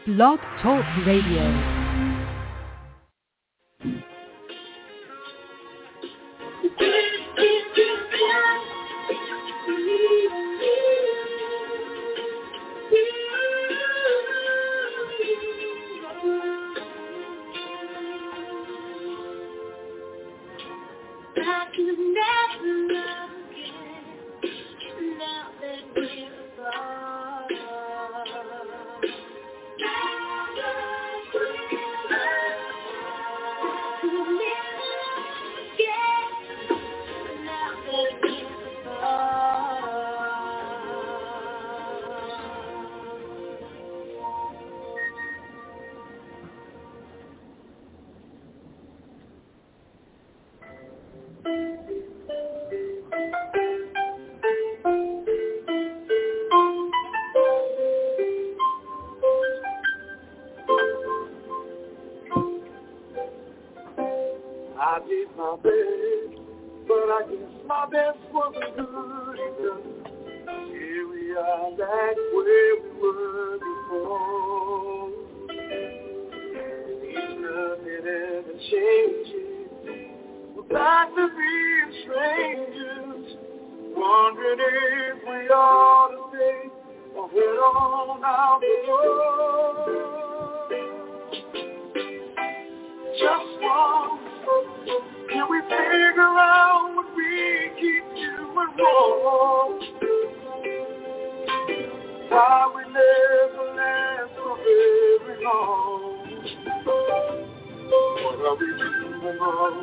Blog Talk Radio. I did my best, but I guess my best wasn't good enough. Here we are back where we were before. Seems nothing ever changes. We're back to being strangers, wondering if we ought to stay or head on out the door. Just once, can we figure out what we keep doing wrong? Why we never last for very long? What are we doing wrong?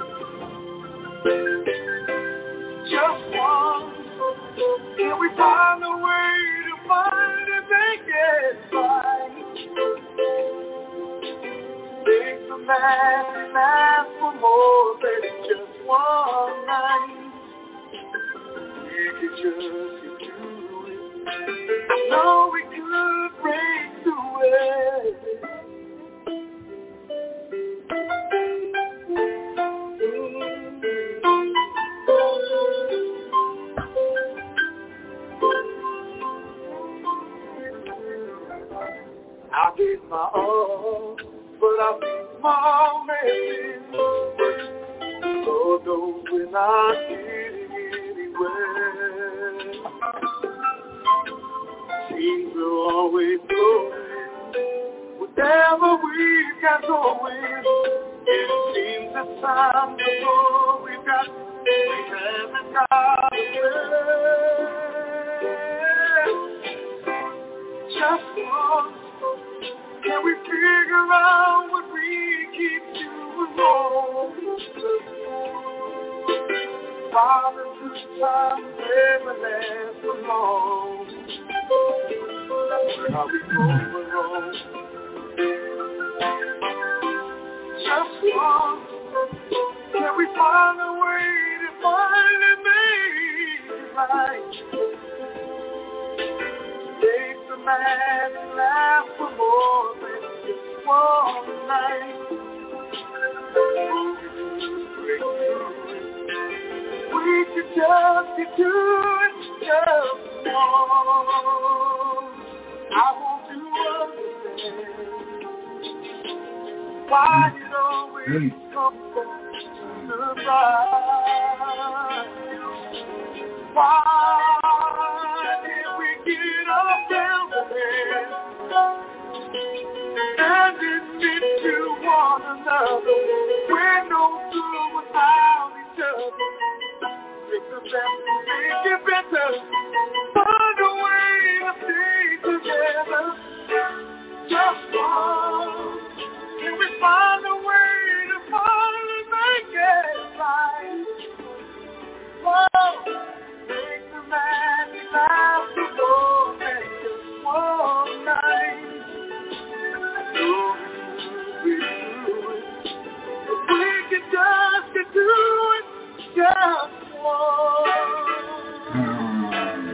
Just once, can we find a way to find and make it right? Make the man last for more than just one night. We could just get through it. I know we could break through it. I gave my all, but I think my man, Lord knows we're not getting anywhere. Seems we're always going, whatever we got going. It seems the time before we haven't got away. Just once, can we figure out what we keep doing wrong? Father, good time never lasts for long. How we going wrong? Just once, can we find a way to find and make it right? Take the man and laugh for more than just one night. We could just get to it just once. I want to understand why it always comes from the side. Why did we get ourselves there and admit to one another we're no good without each other? Take the best to make it better. Find a way to stay together. Just one. Can we find a way to finally make it right? Whoa. Make the man laugh for than just one night. So we do it. We can just get through it just once.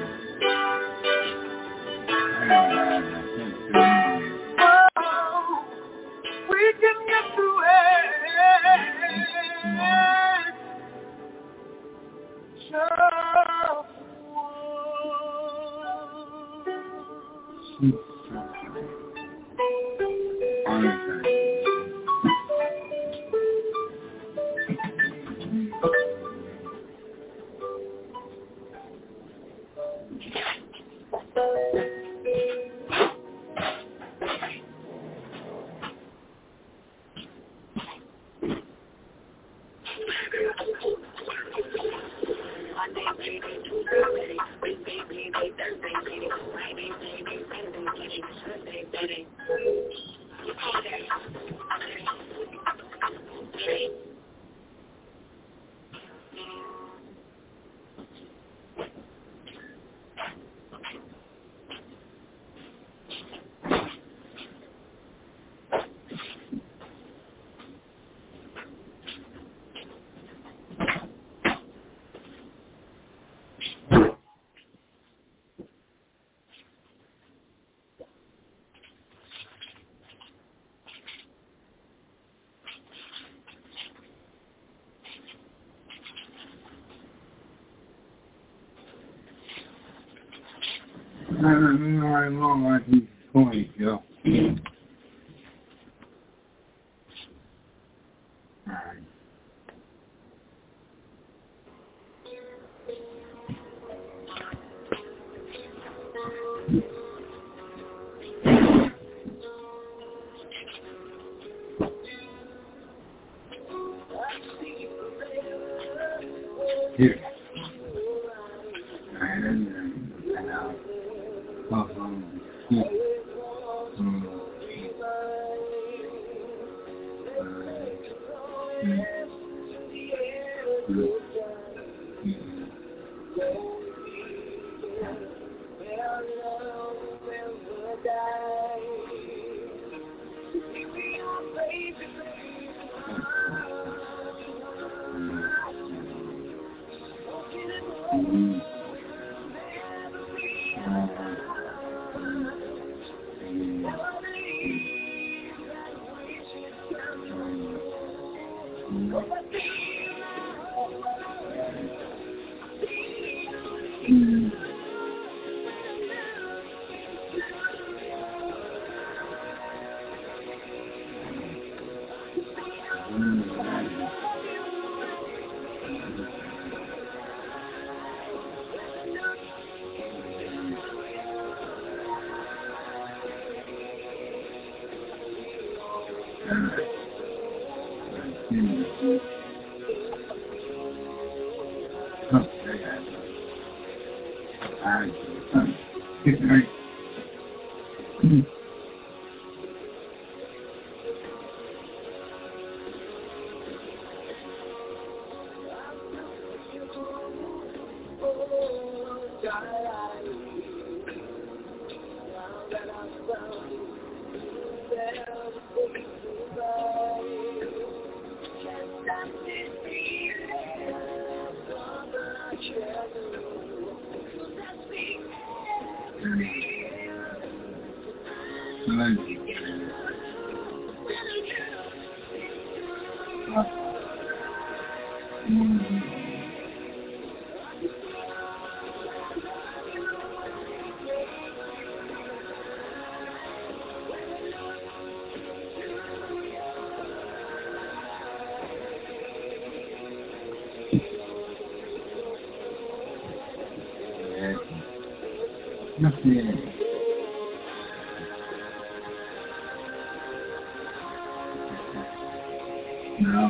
I don't like these points, yo. Alright. Here. Nothing. No.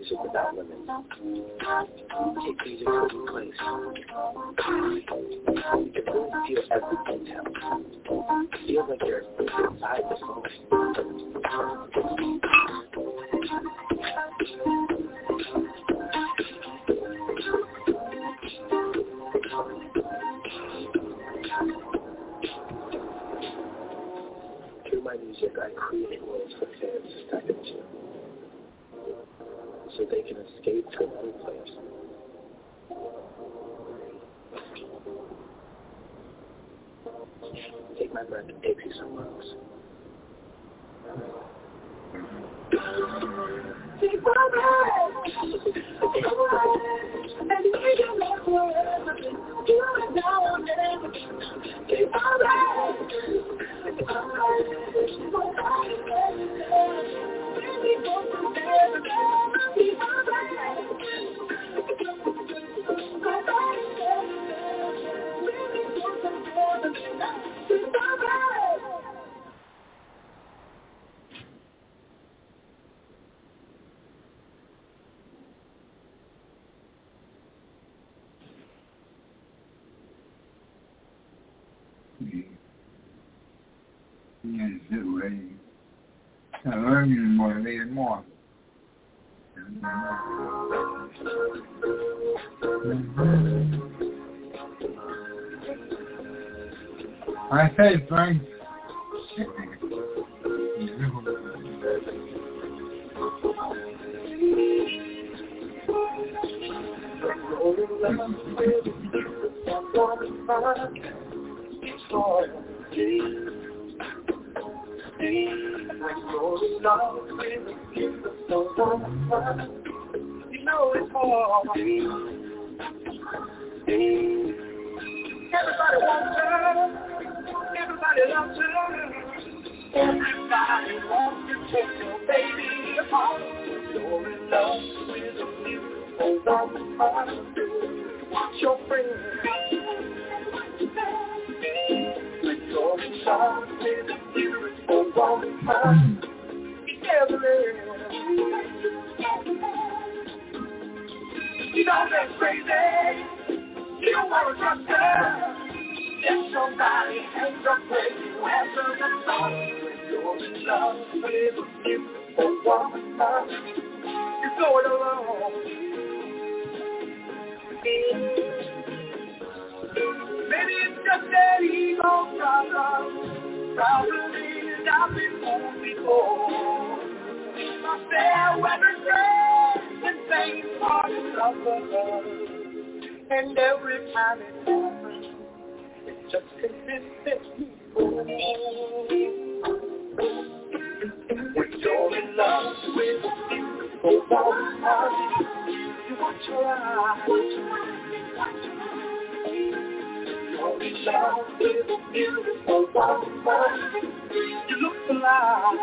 relationship without limits. Take these into a new place. You can really feel every detail. It feels like you're inside the song. Through my music, I create worlds for fans to step into, so they can escape to another place. Take my breath and take you somewhere else. Take my breath, and we can make forever. You and now and never. Take my breath, take my breath. We go together. Take my breath. Yes, it way. I learn more, read more. I say, Frank. You know it's hard. Everybody wants her. Everybody loves her. Everybody wants to take your baby home. You're in love with a beautiful woman. Watch your friend. You're in love with a beautiful woman. You know that's crazy. You don't want to trust her. If somebody hangs up with you after the song, you're in love with a beautiful woman. You go it alone. Maybe it's just that ego problem. Problem is I've been fooled before. My fair weather friends and same part of love. And every time it happens, it just convinces me. When you're in love with a beautiful woman, you want your eyes. You're in love with a beautiful woman, you look alive.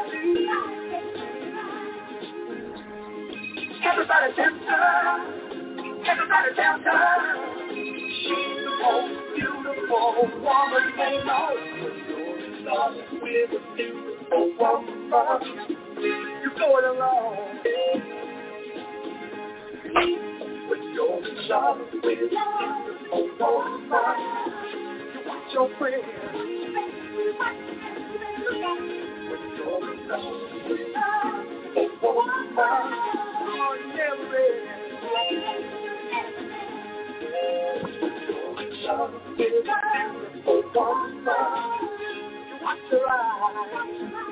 Everybody tempts her. Everybody tells her she's the most beautiful woman they know. You're in love with a beautiful woman. You go it alone. When you're in love with a beautiful woman, you want your friend. When you're in love with a beautiful woman, oh, you never read. Love is a beautiful woman. You want to ride.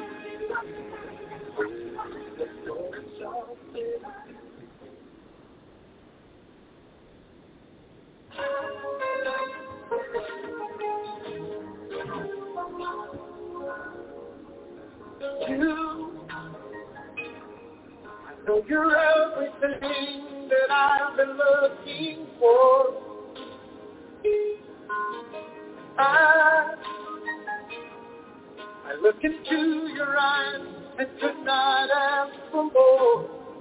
I know you're everything that I've been looking for. I look into your eyes and could not ask for more.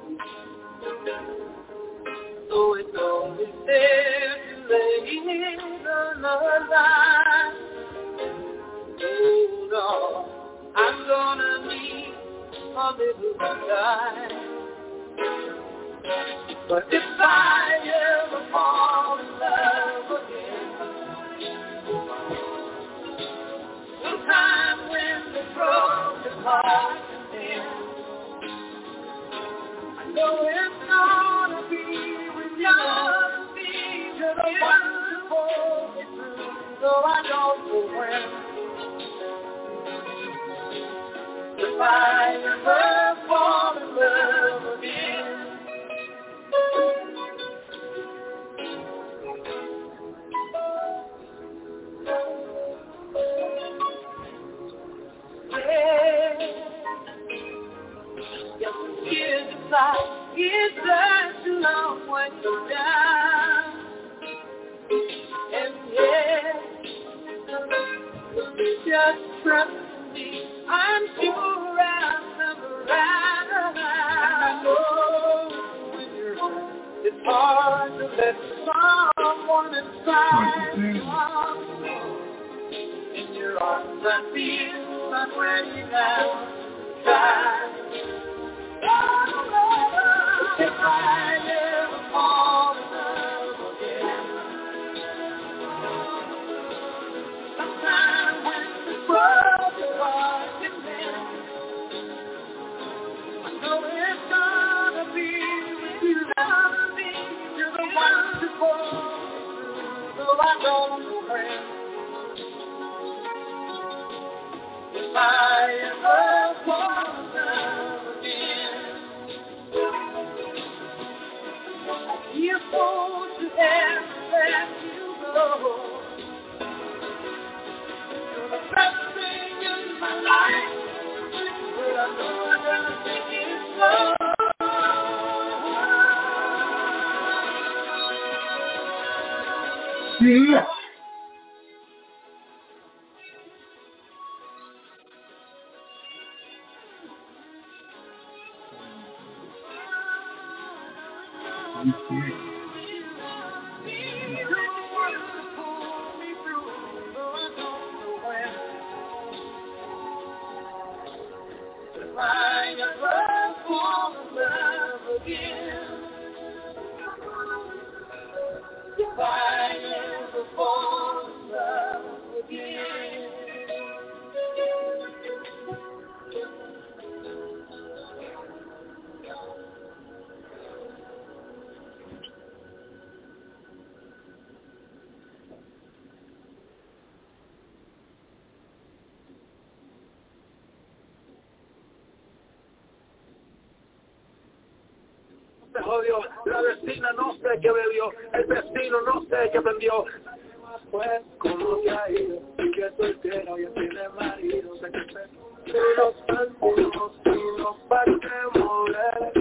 So it's only fair to lay another line. Hold on, I'm gonna need a little time. But if I ever fall in love again, sometime when the broken heart ends, I know it's gonna be with you. You're the one to hold me through, so I don't know when. If I ever fall in love again. Years aside, it's such a long way down. And yeah, just trust me, I'm sure I'll come around. I know when you're home, it's hard to let someone inside in your arms. I feel I'm ready now. If I ever fall in love again, sometime when the world is hard to mend, I know it's gonna be with you. You're the one to hold me through, so I don't know when. If I ever fall in love again, you're supposed to have let you go. You're the best thing in my life, but I know I gotta take it slow. Yeah. Jodió, la vecina no sé qué bebió, el vecino no sé qué vendió. Pues, ¿cómo te ha ido? Y que soltero ya tiene marido, sé que se los sentimos y nos partimos.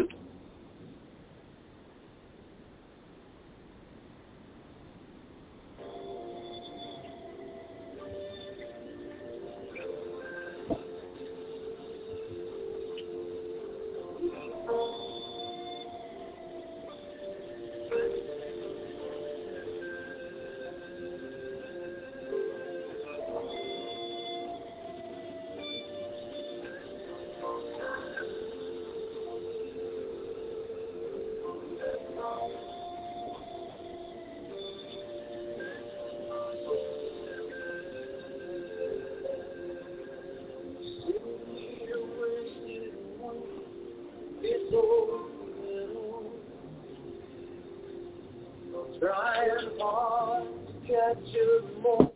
Trying hard to catch you more.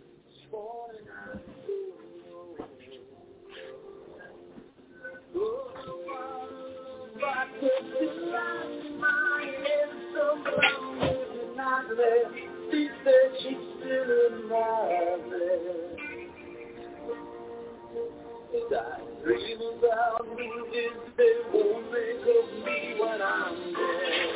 But the light in my head so long and not there. She said she's still in my bed. I dream about movies they won't make of me when I'm dead.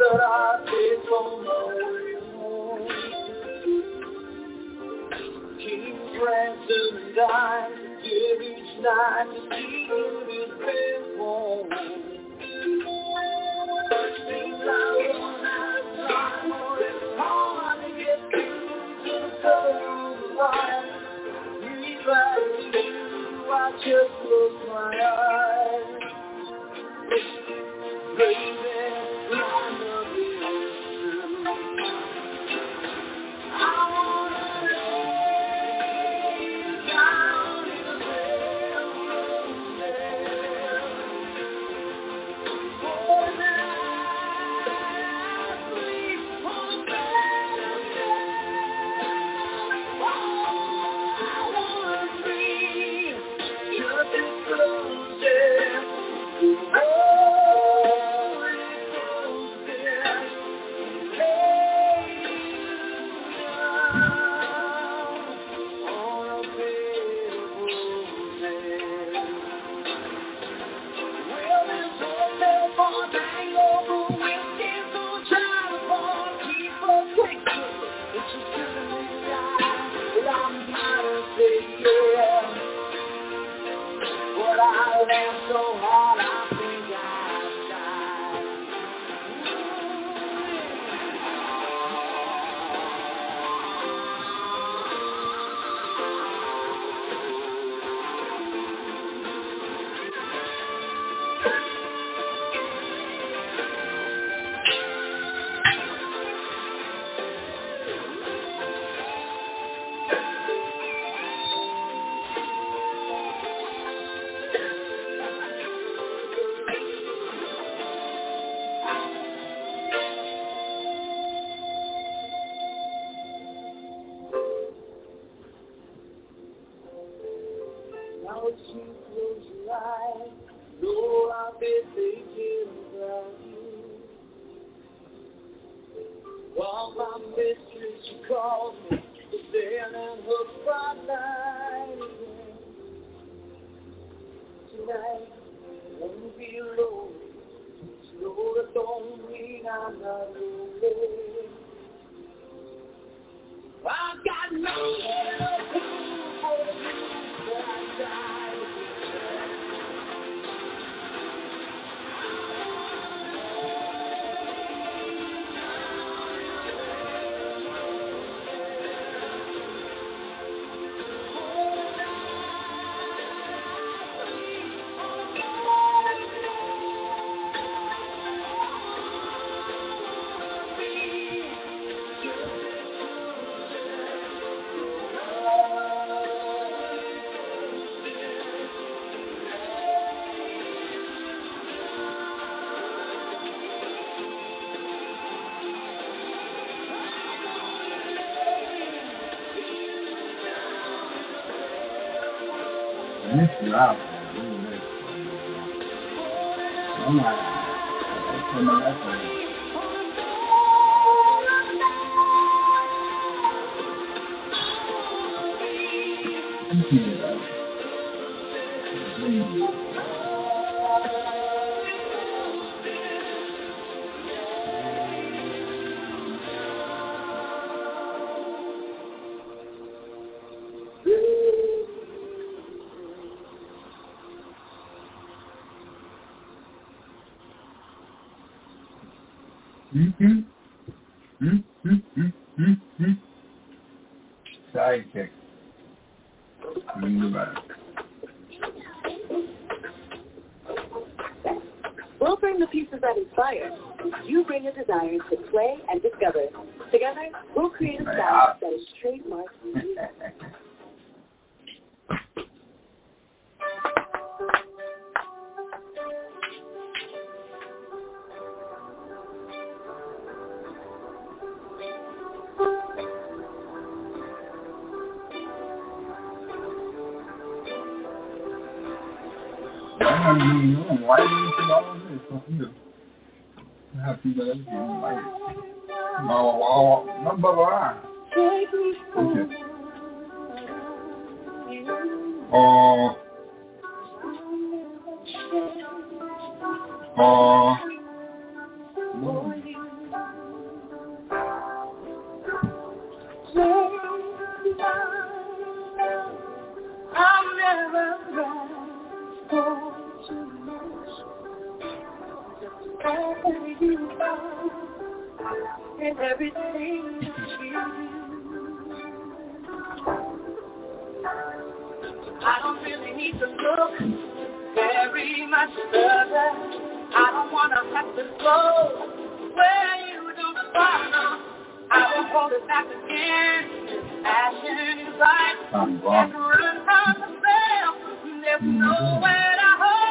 that I take on my way home. King's ransom and dime, give each night to keep his bed warm. Seems I run out of time, or it's hard to get through to the color of the light. Reach back to you, I just close my eyes. Baby, I love you true. I wanna lay you down in the bedroom there. For the night, sleep on the bed. Oh, I wanna breathe just as close as but I laughed so hard I think I died. Now as you close your eyes, know I've been thinking about you. While my mistress, she calls me, but then and hooked by night again. Tonight, I won't be alone. Know that don't mean I'm not lonely. I've got nowhere to go for you. I died. This is loud. I'm like, Sidekick. We'll bring the pieces that inspire. You bring a desire to play and discover. Together, we'll create a sound that is trademarked. Why do you think all of this? What do you happy that I'm like, in everything you do. I don't really need to look very much further. I don't want to have to go where you don't follow. I won't hold it back again. Passion is right. Can't run from myself. There's nowhere to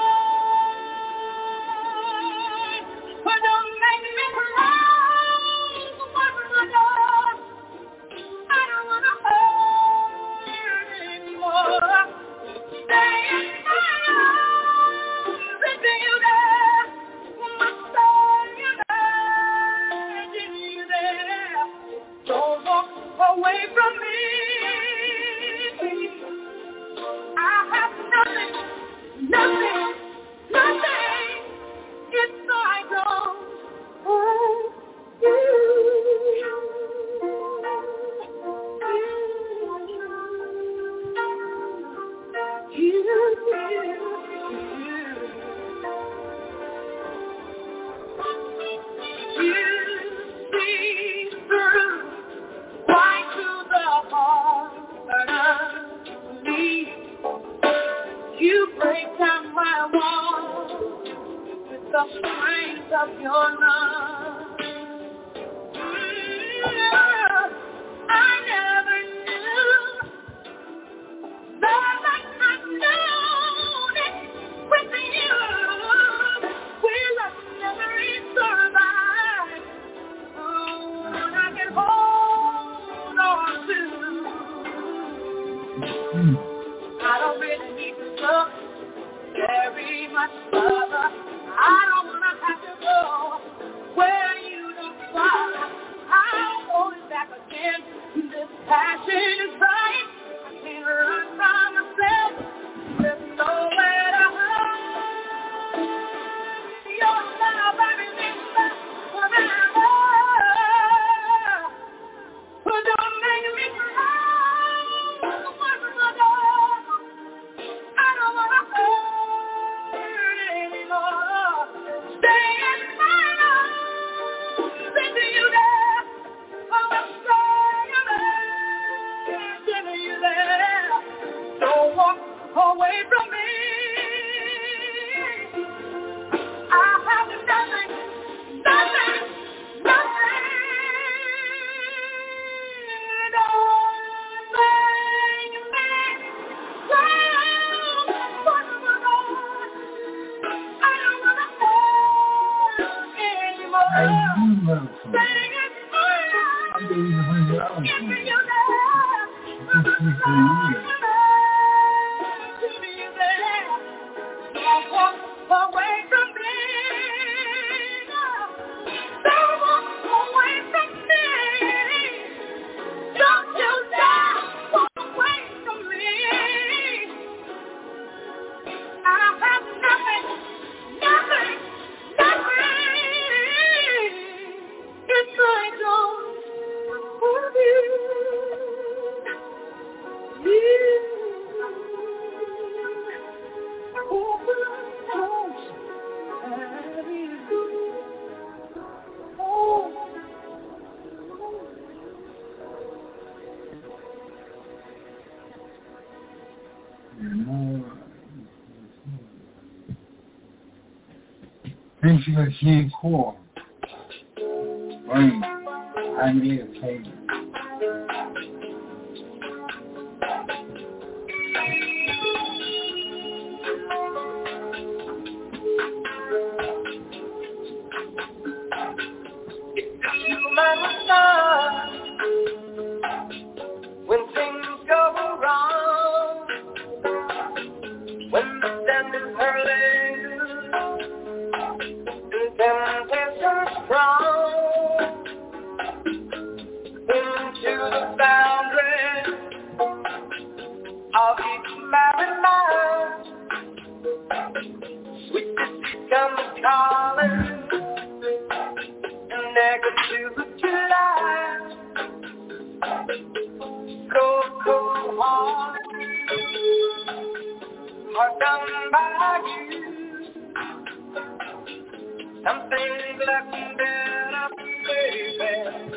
hide. But don't make me cry. I don't want to hurt anymore. Stay in my arms. Sitting you there. Must stay you there. Don't walk away from me. I have nothing. It's so I don't hurt you. You see through right to the heart of me. You break down my walls with the strength of your love. I never knew love like I've known it with you. Will I never survive? I can hold on to. I don't really need to look very much further. I don't want to have to go where you don't follow. I'll hold it back again. This passion is right. I can't run from myself. There's nowhere to hide. Your love, everything back forever. But don't make me cry. I don't want to hurt anymore. Stay in my arms. Sitting you there. Oh, stay you there. Don't walk away from me. I have nothing. Things that she cool. Right. I need a table. When things go wrong, when the stand is hurling and temptation strong, into the boundaries of each married life, sweetness comes calling, and negativity lies. Cold heart done by you. Something left better, baby.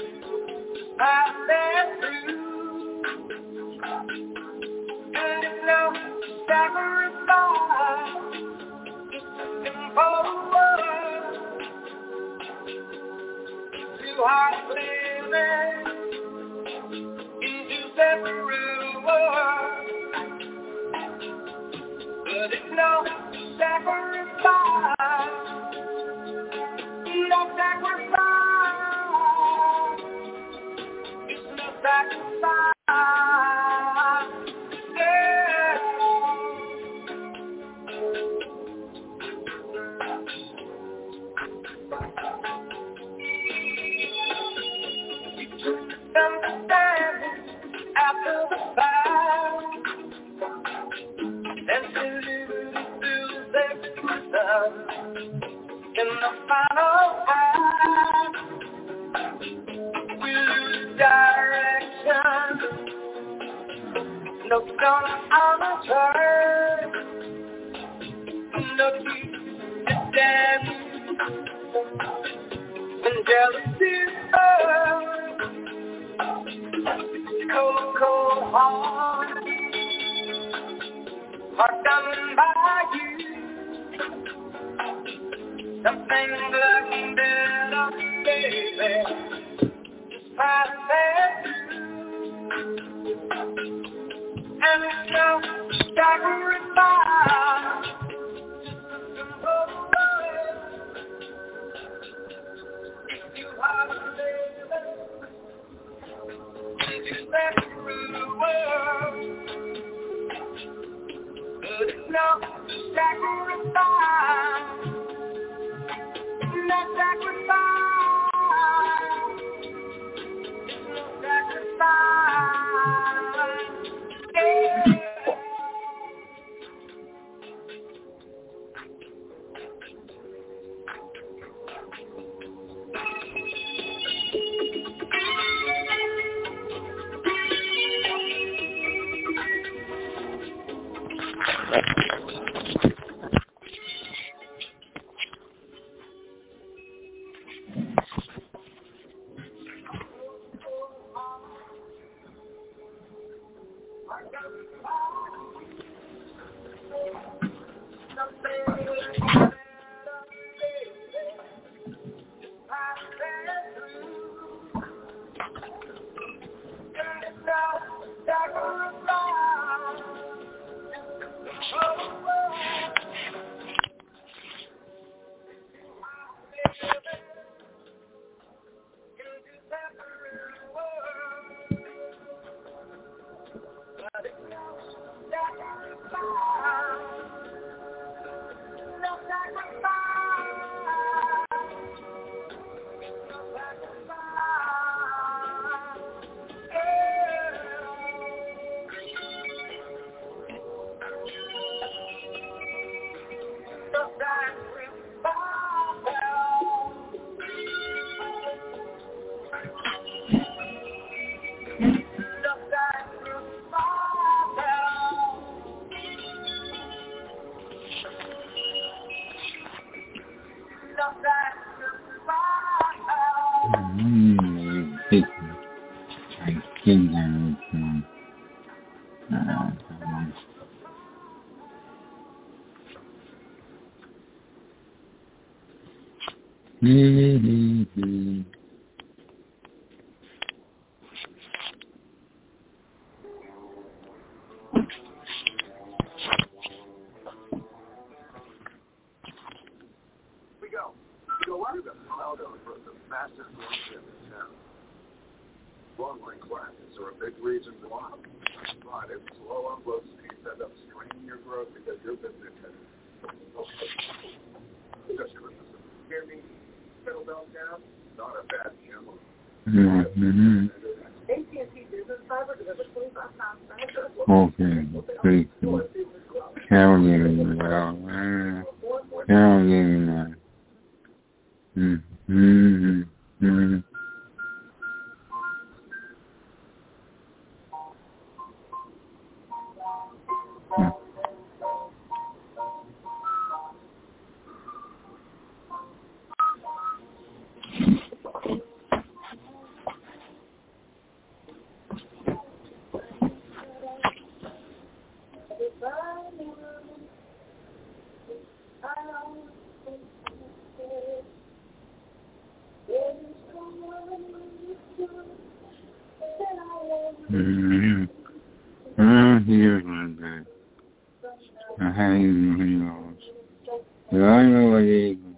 Here's one day. I had heroes. But I know what it is.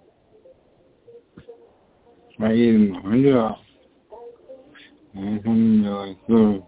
I eat $100. And $100 food.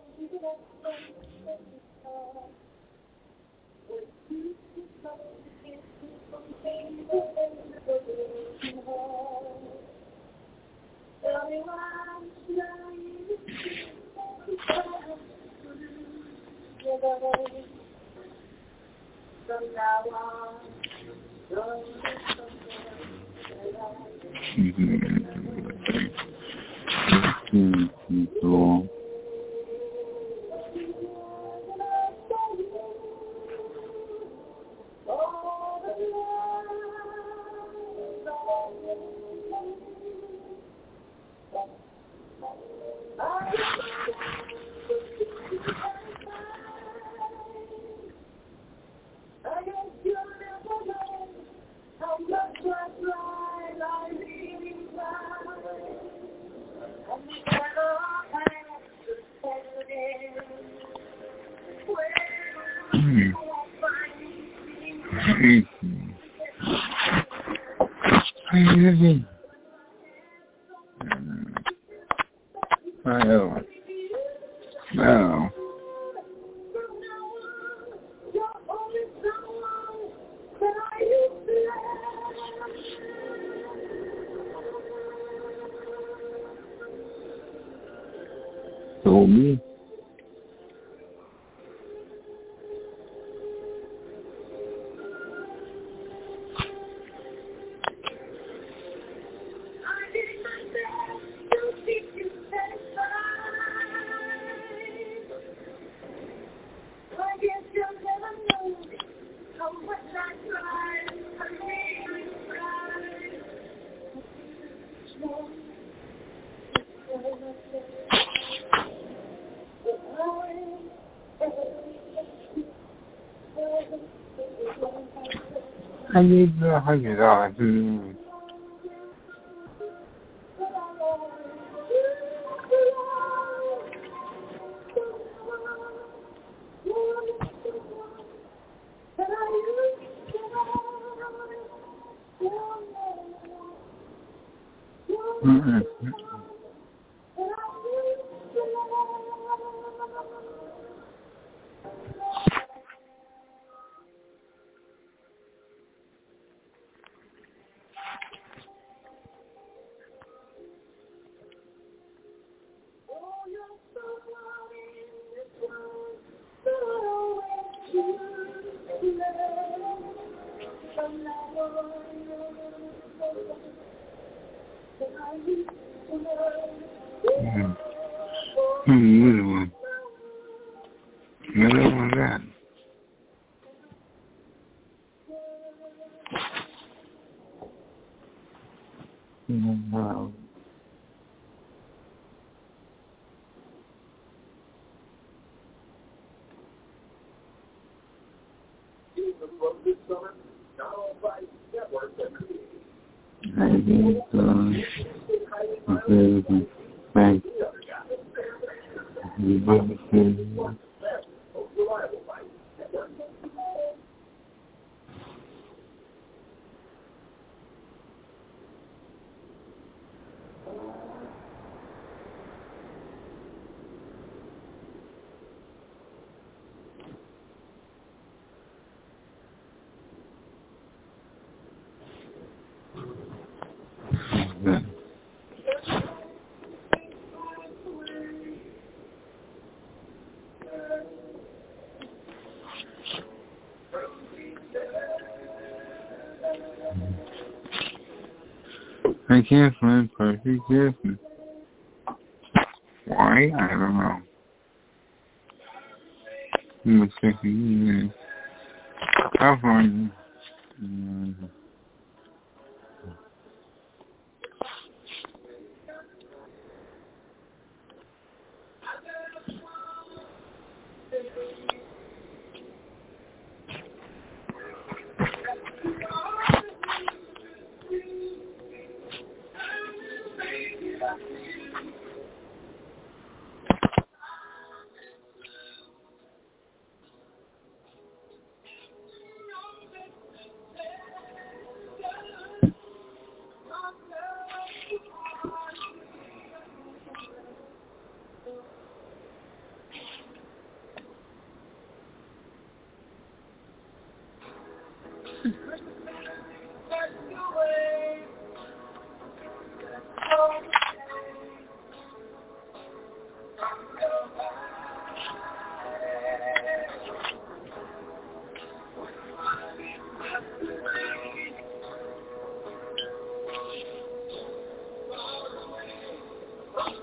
So me. I need $100. Another one that. Wow. I think thank you. I can't find perfect Jasmine. Why? I don't know. I'm expecting you. How far?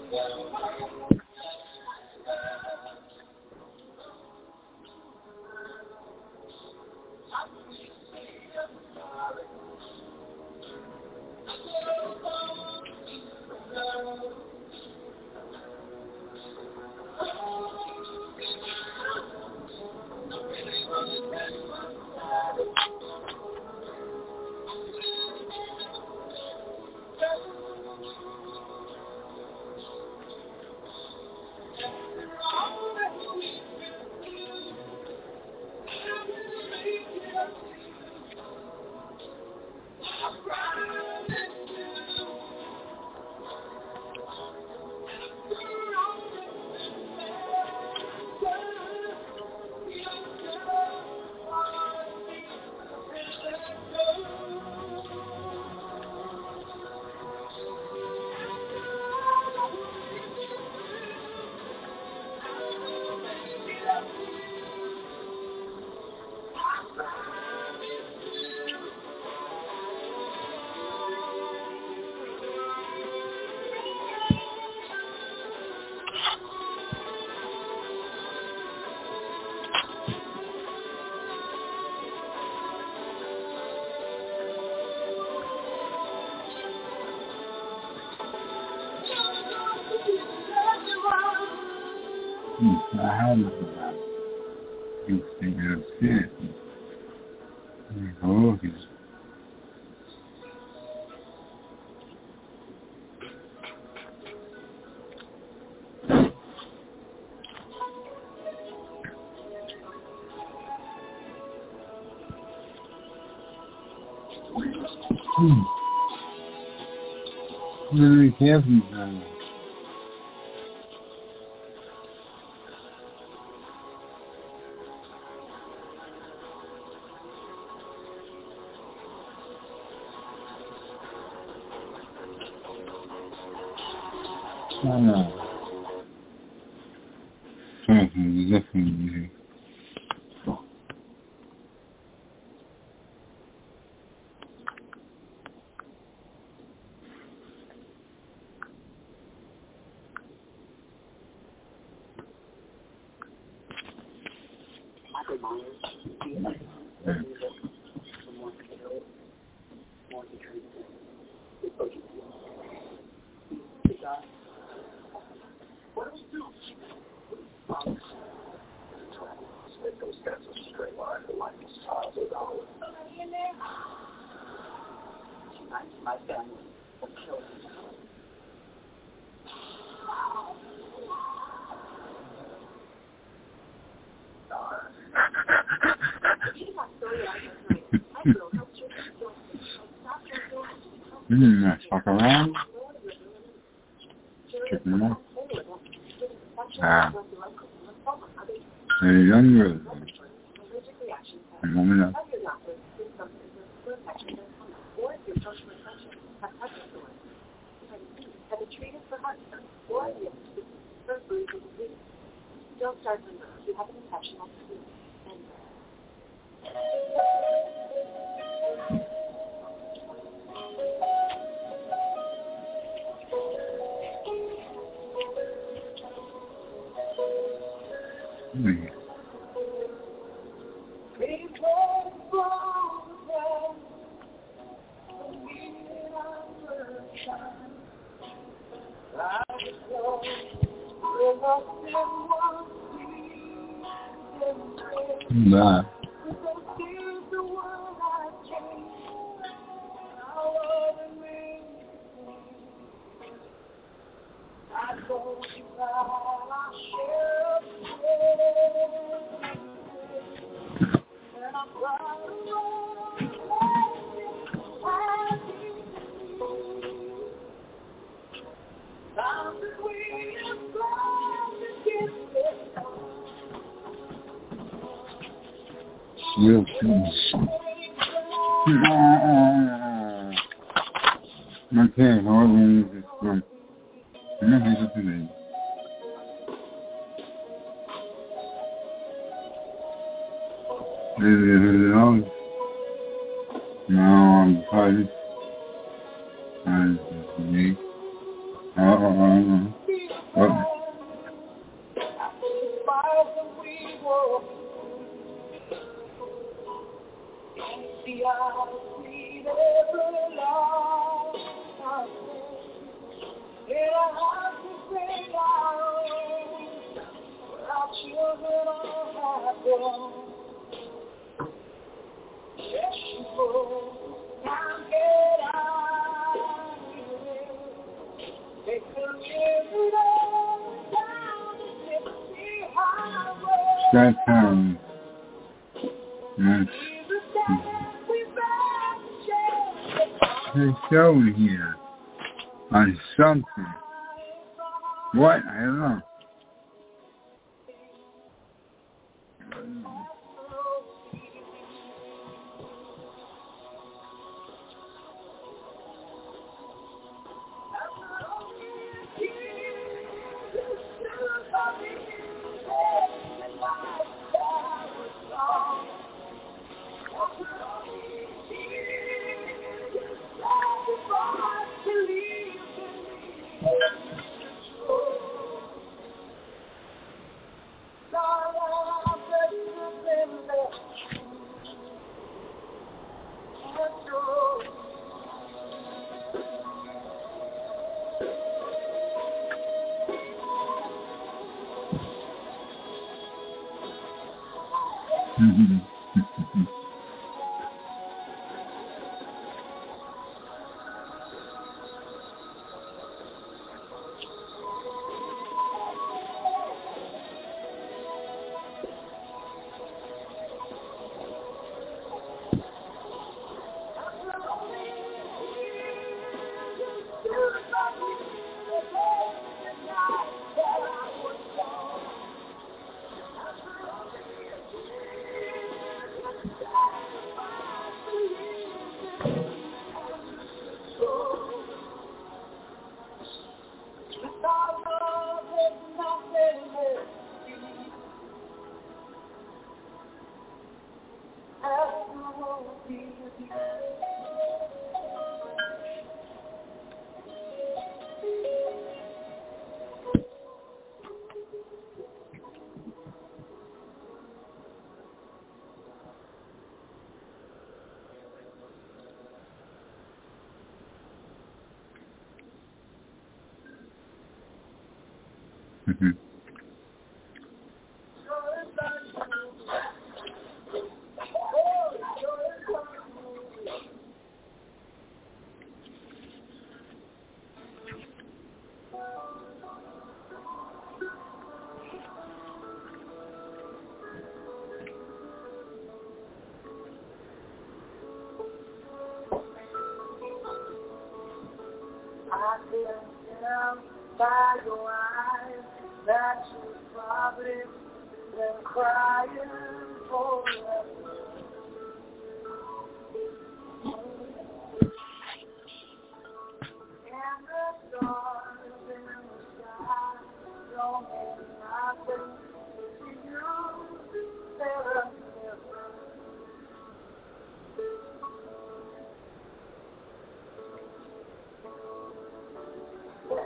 I had things thinking of shit. Oh, he's really careful now. Definitely. Fuck around. Check them out. They're younger. And woman up. Don't start from birth. You have an infection on the food. Nah. Real things. Okay, however, this one. Nothing to today. No, I'm tired. And me. That time. They showed here on something. What? I don't know. By your eyes, that you probably been crying forever. And the stars in the sky don't mean nothing to you. They're a mirror. But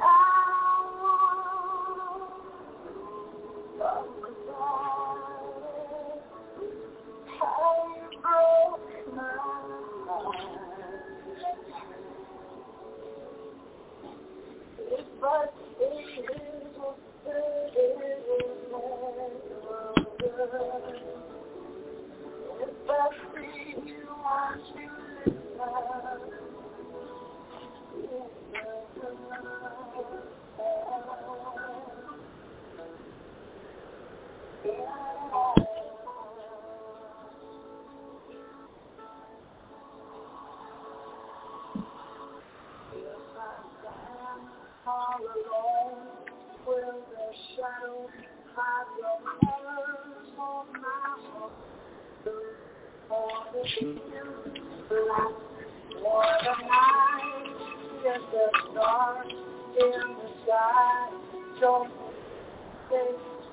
all alone, will the shadow hide your colors on my heart? For the black, for the night, yes, the stars in the sky, don't stay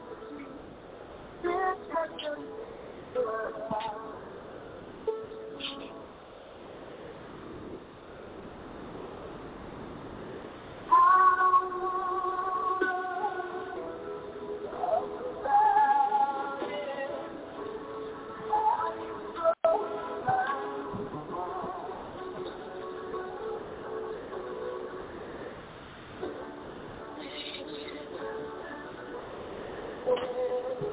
detection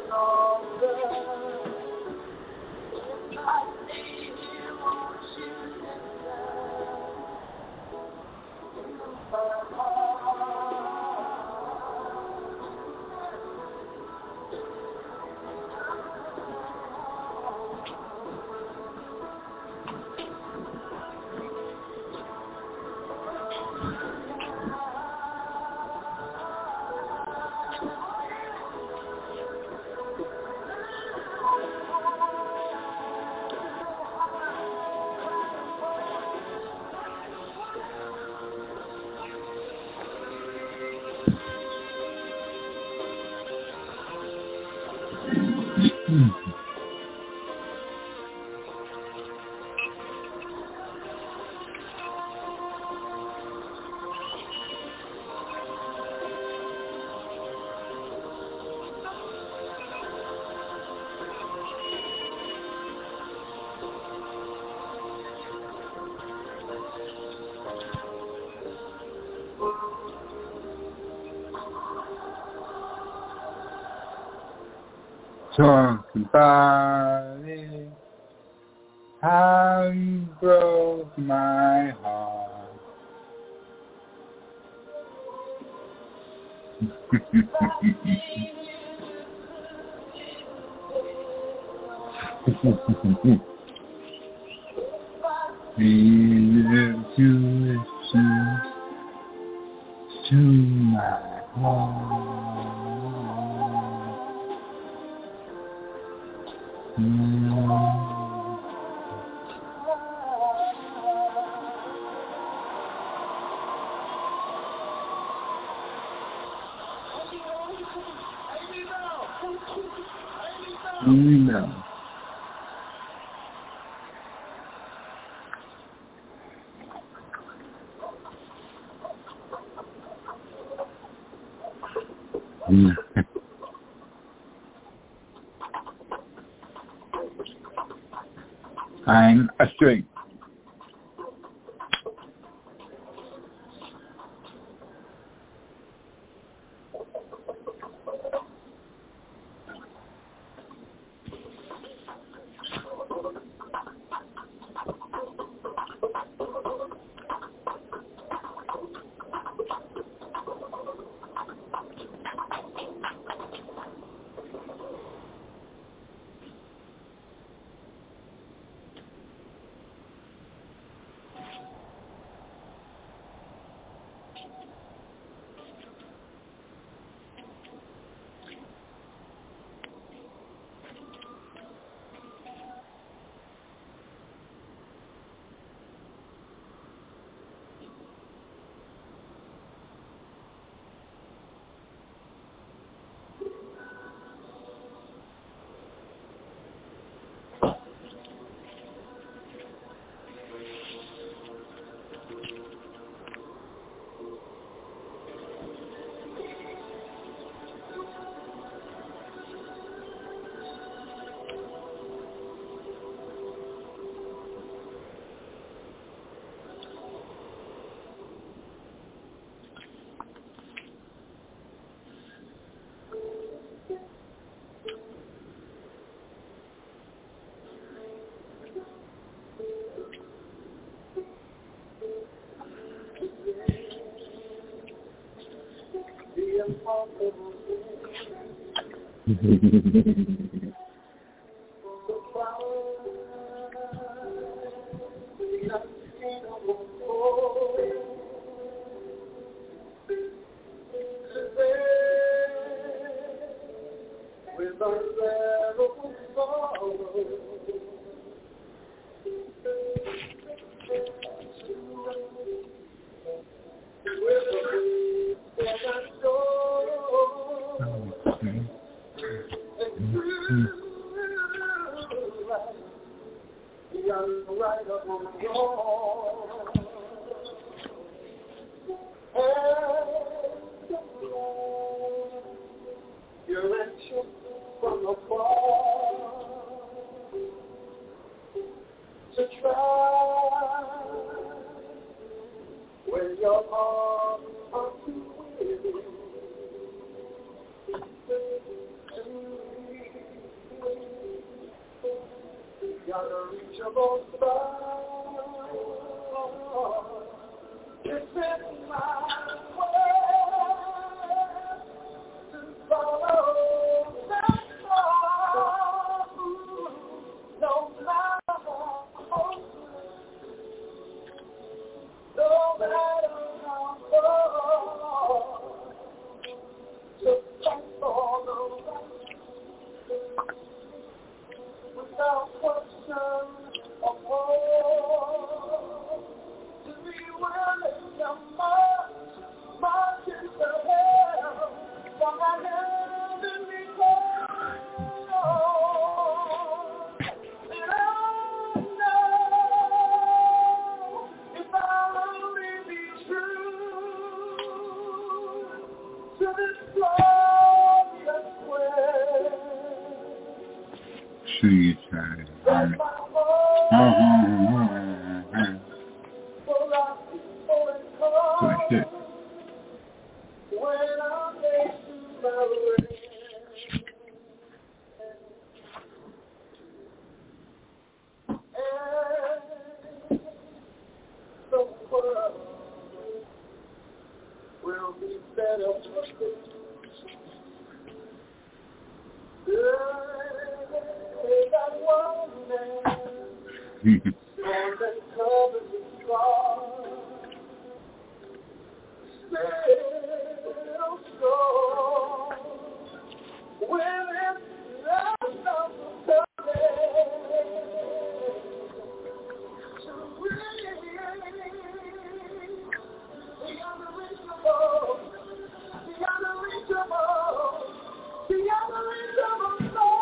Talk about it, how you broke my heart. Needed to listen to my heart. No. I'm a string. unreachable star. It's in my way to follow that star, no matter how no matter how far, just fight for the right, without question or hope, to be willing to march into hell from that heavenly call. And I know if I'll only be true to this glorious way. See you, Charlie. That's my heart. For our people and cause. When I'm made to my way. And the world will be better for me. That one man more than covers his scars, still strong when it's not to reach the unreachable, the unreachable, the unreachable soul.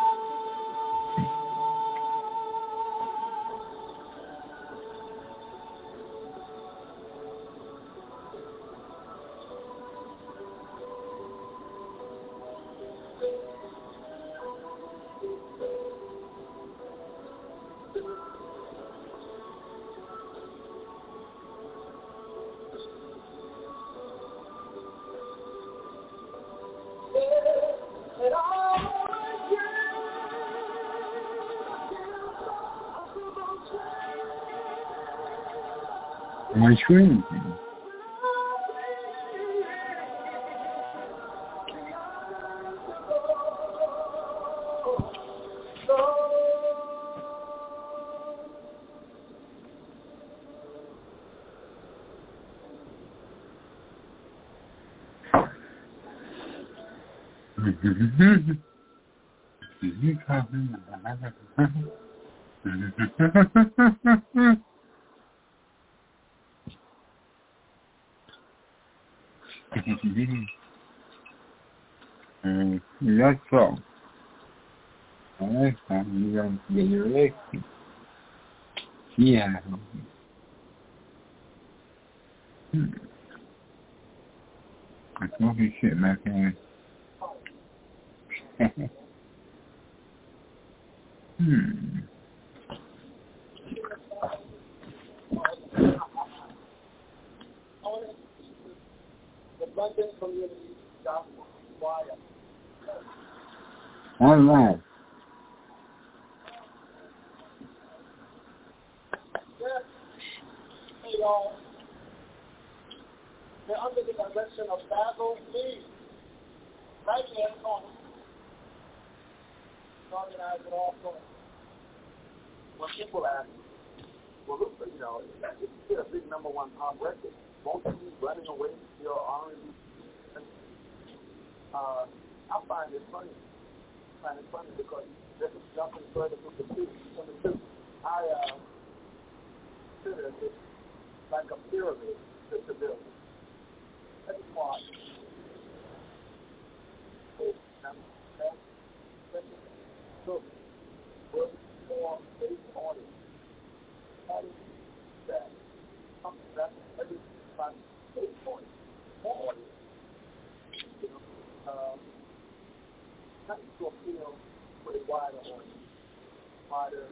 My screen. That's all. Next time you're going to get your leg. Yeah. I'm smoking shit back in. The London Community Gospel Choir. Online. Yes, they are. They're under the direction of Basil Lee. Right here in the corner. Organize it all for us. When people ask, well, look, you know, it's a big number one pop record. Most of you running away from your R&B. I find it funny. Because this is jumping further from the two. I consider it like a pyramid to build. That's smart. So, we'll form based on it. How do you do that? That's every time based on it. More on it. You know, not to appeal for a wider audience. Wider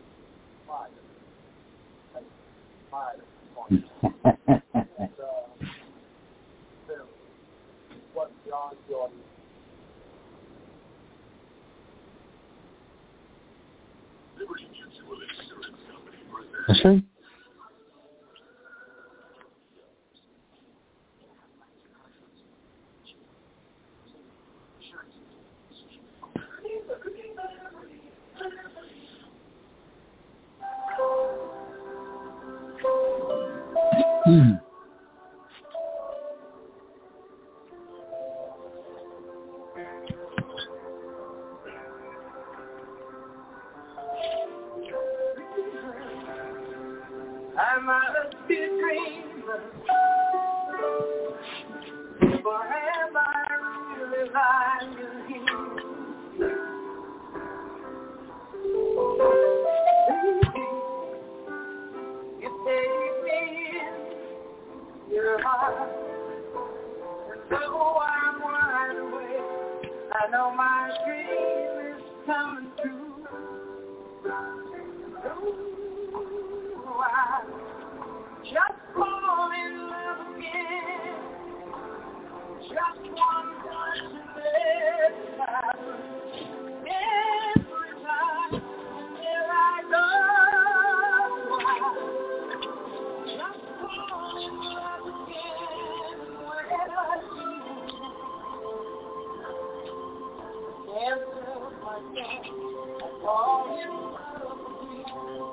audience. What John Jordan Liberty Mutual That's right. I must be a dreamer, or have I really lied to you? You take me in your heart, and so I'm wide awake. I know my dream is coming true. I just fall in love again. Just one touch and let it happen. Every time there I go, I just fall in love again. When I do, can't help myself. I fall in love with you.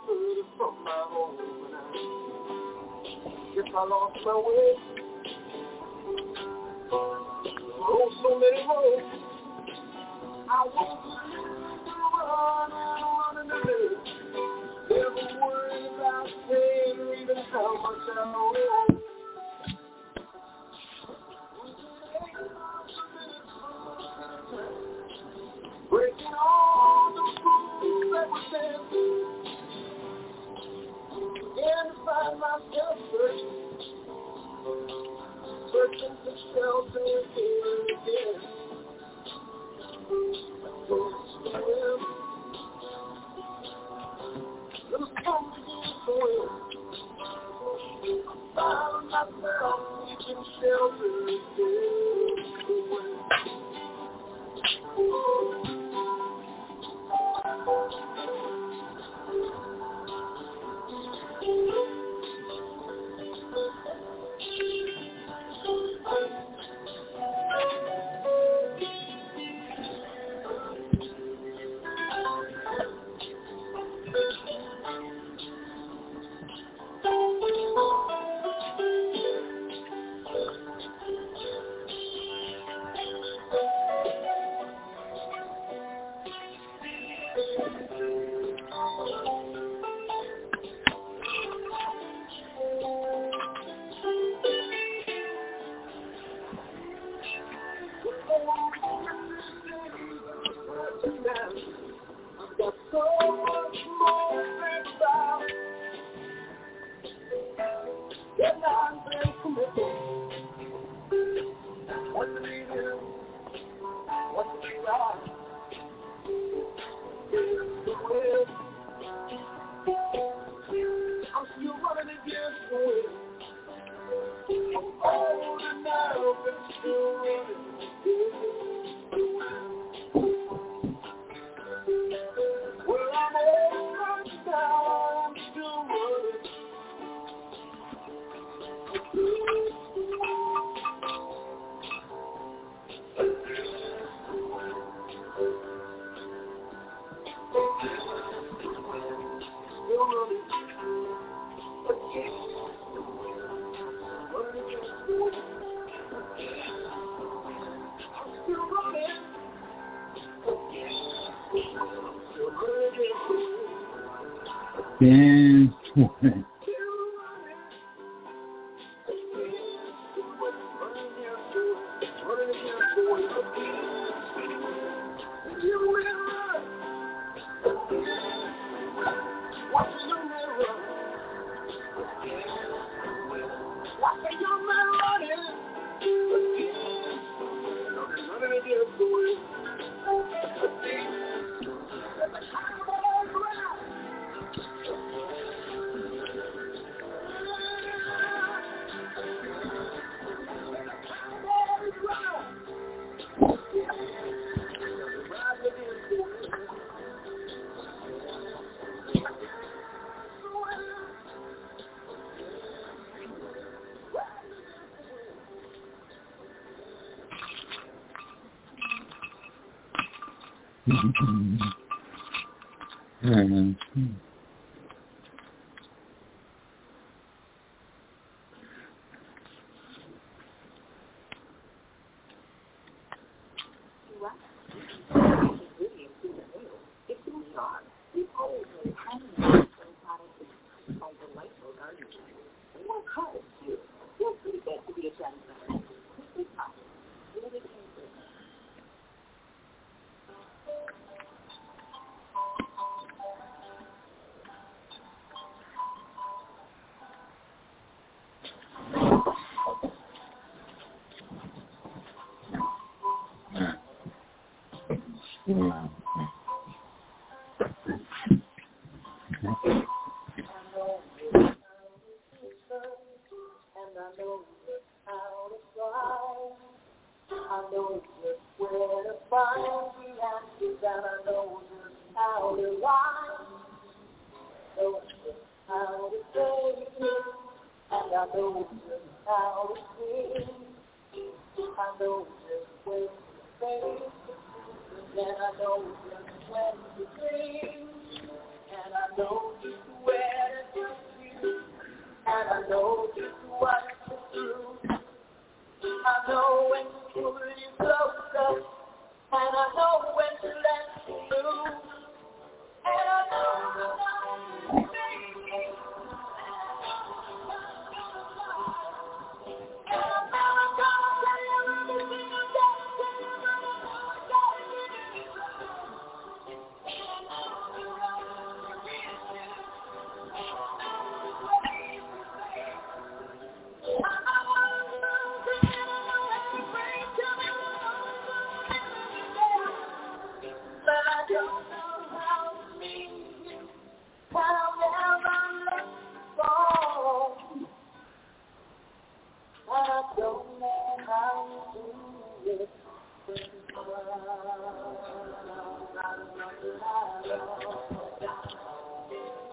I lost my way. on so many roads. I want to run and live. Never worry about pain or even how much I owe. Breaking all the rules that were there. Again to find myself searching for shelter here and again. Little comfortable soil. Found myself seeking shelter I know when you put it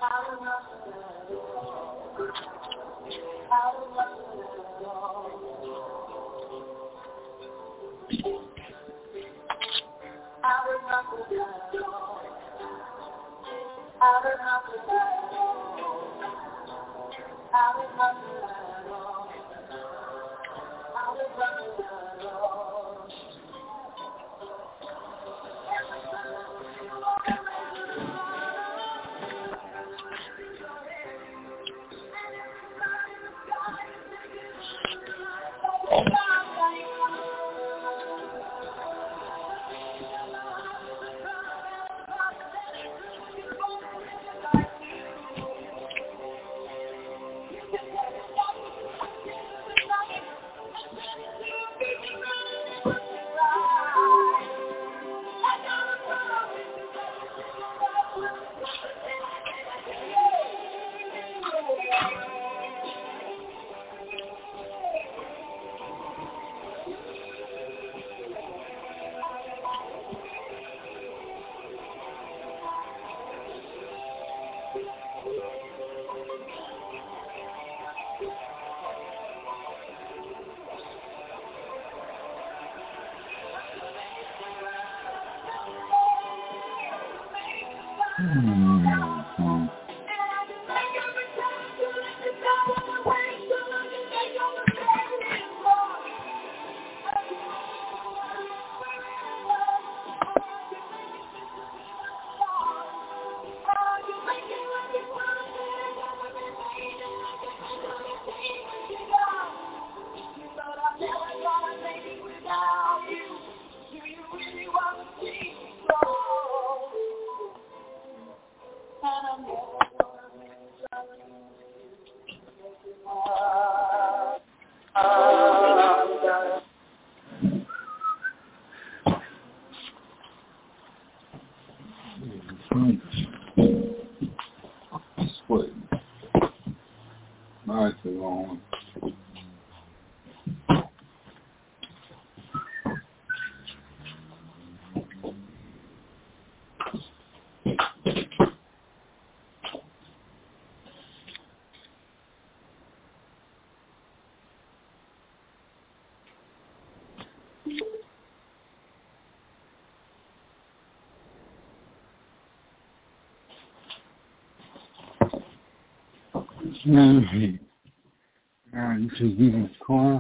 This is Deacon Corner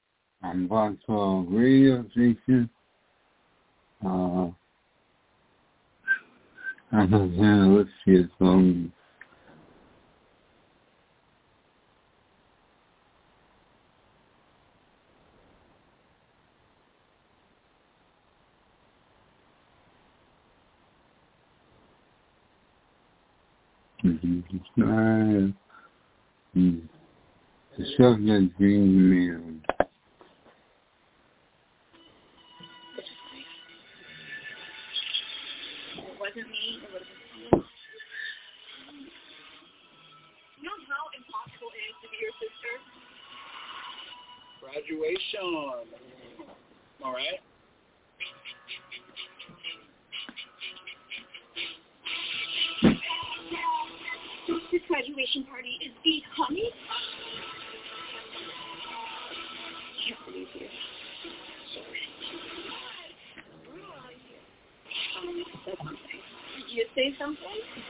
on Blog 12 Radio Station. I'm going to let's see a song. The subject being mailed. It wasn't me, it would have been you. You know how impossible it is to be your sister? Graduation. All right. This graduation party is the honey. I can't believe you. Sorry. Did you say something?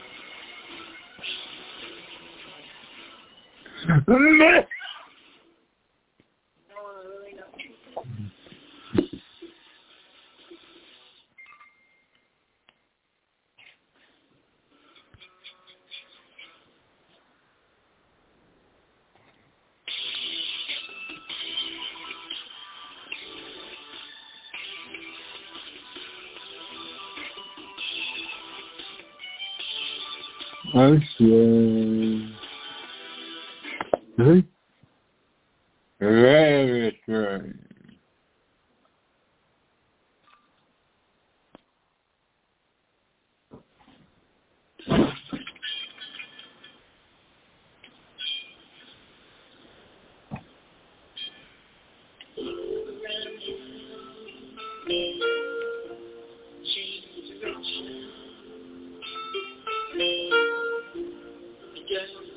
No, really not. Very good.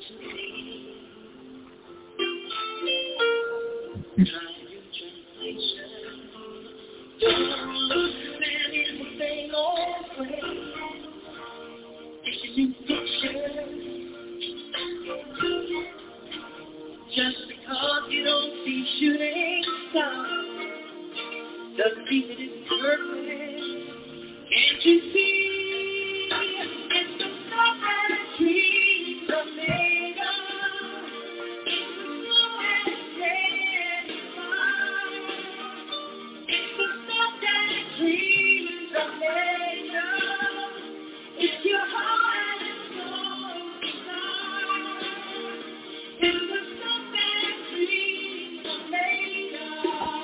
Just because you don't see shooting stars doesn't mean that it's perfect. Can't you see? It's the stuff that dreams are made of. It's the stuff that satisfies. It's the stuff that dreams are made of. It's your heart and soul inside. It's the stuff that dreams are made of.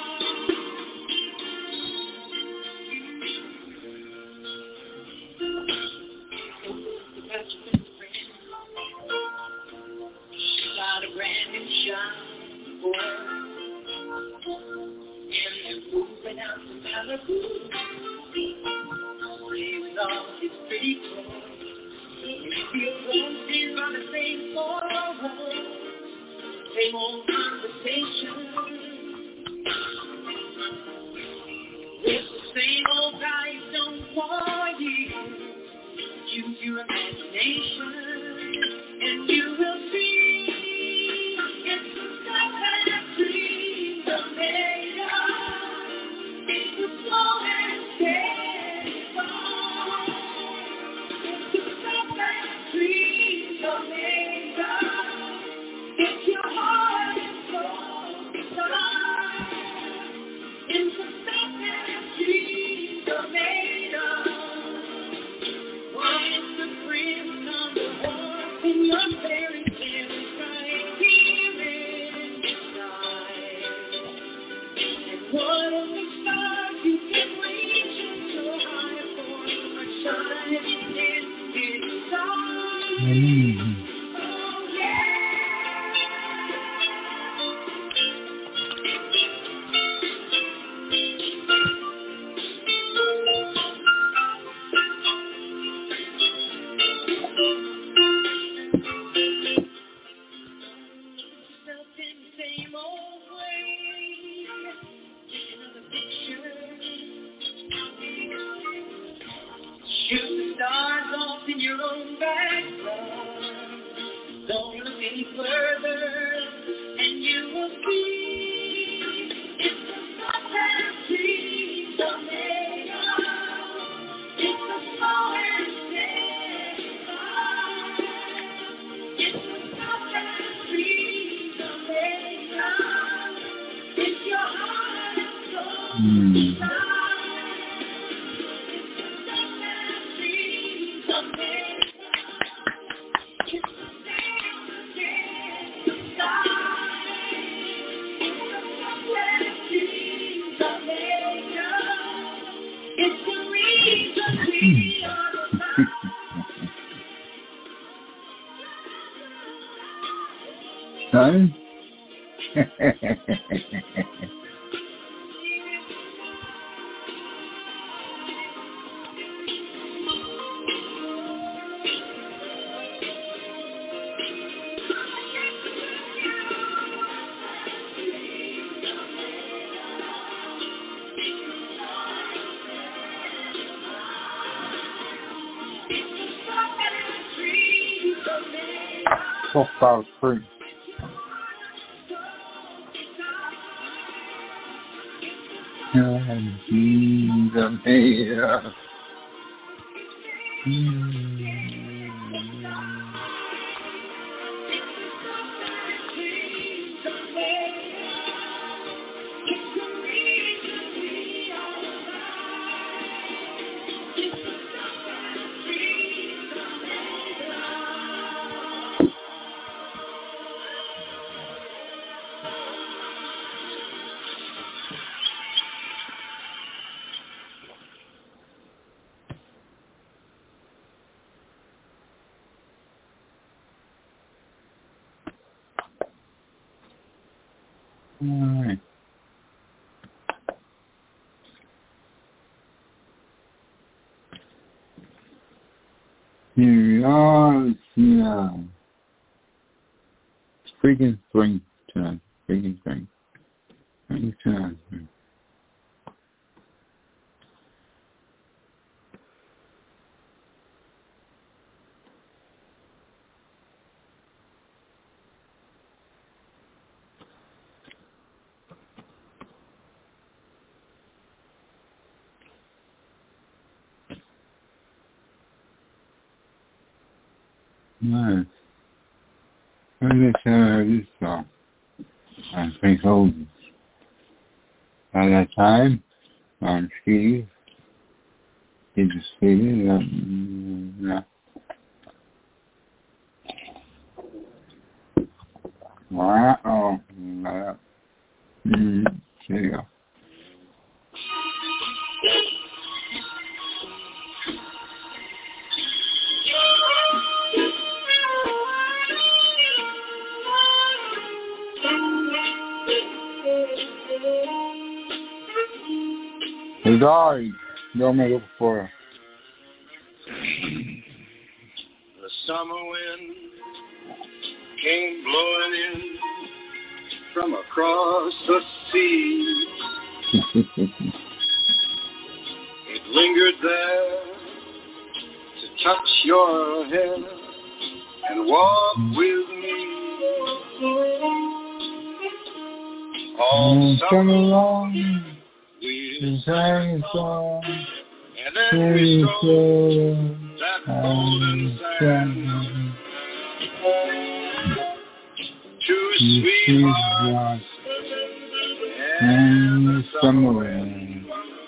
Got a brand new shot, boy, and they're moving out to Malibu. Play with all his pretty toys. And if you don't see on the same floor, same old conversation. With the same old guys don't want you. Use your imagination, and you will see it's the stuff that dreams are made of. It's the slow and steady fall. It's the stuff that dreams are made of. It's your heart and soul inside. It's the stuff that dreams are made of. Why is the prince number one in your fairy tale right here inside? And what of the stars you can reach so high for shining inside? Oh yeah. Same old way. Take another picture. Shoot the stars off in your own backyard. Don't look any further, and you will see it's the stuff that dreams are made of. It's the slow and steady fire. It's the stuff that dreams are made of. It's your heart and soul inside. It's the stuff that dreams are made of. It's the same inside. It's the stuff that dreams are made of. It's the reason we are alive. Son? Football free. Dreams are made of. All right. Here we are. Yeah. freaking spring tonight. Freaking spring. Freaking tonight. Nice. When did I heard this song? I think Oldies. At that time, on Steve. Did you see it? Yeah. Wow. There you go. His eyes don't make up for the summer wind came blowing in from across the sea. It lingered there to touch your hair and walk with me all summer long. We sang a song, and then we strolled that golden sand. Two sweet hearts and the summer wind,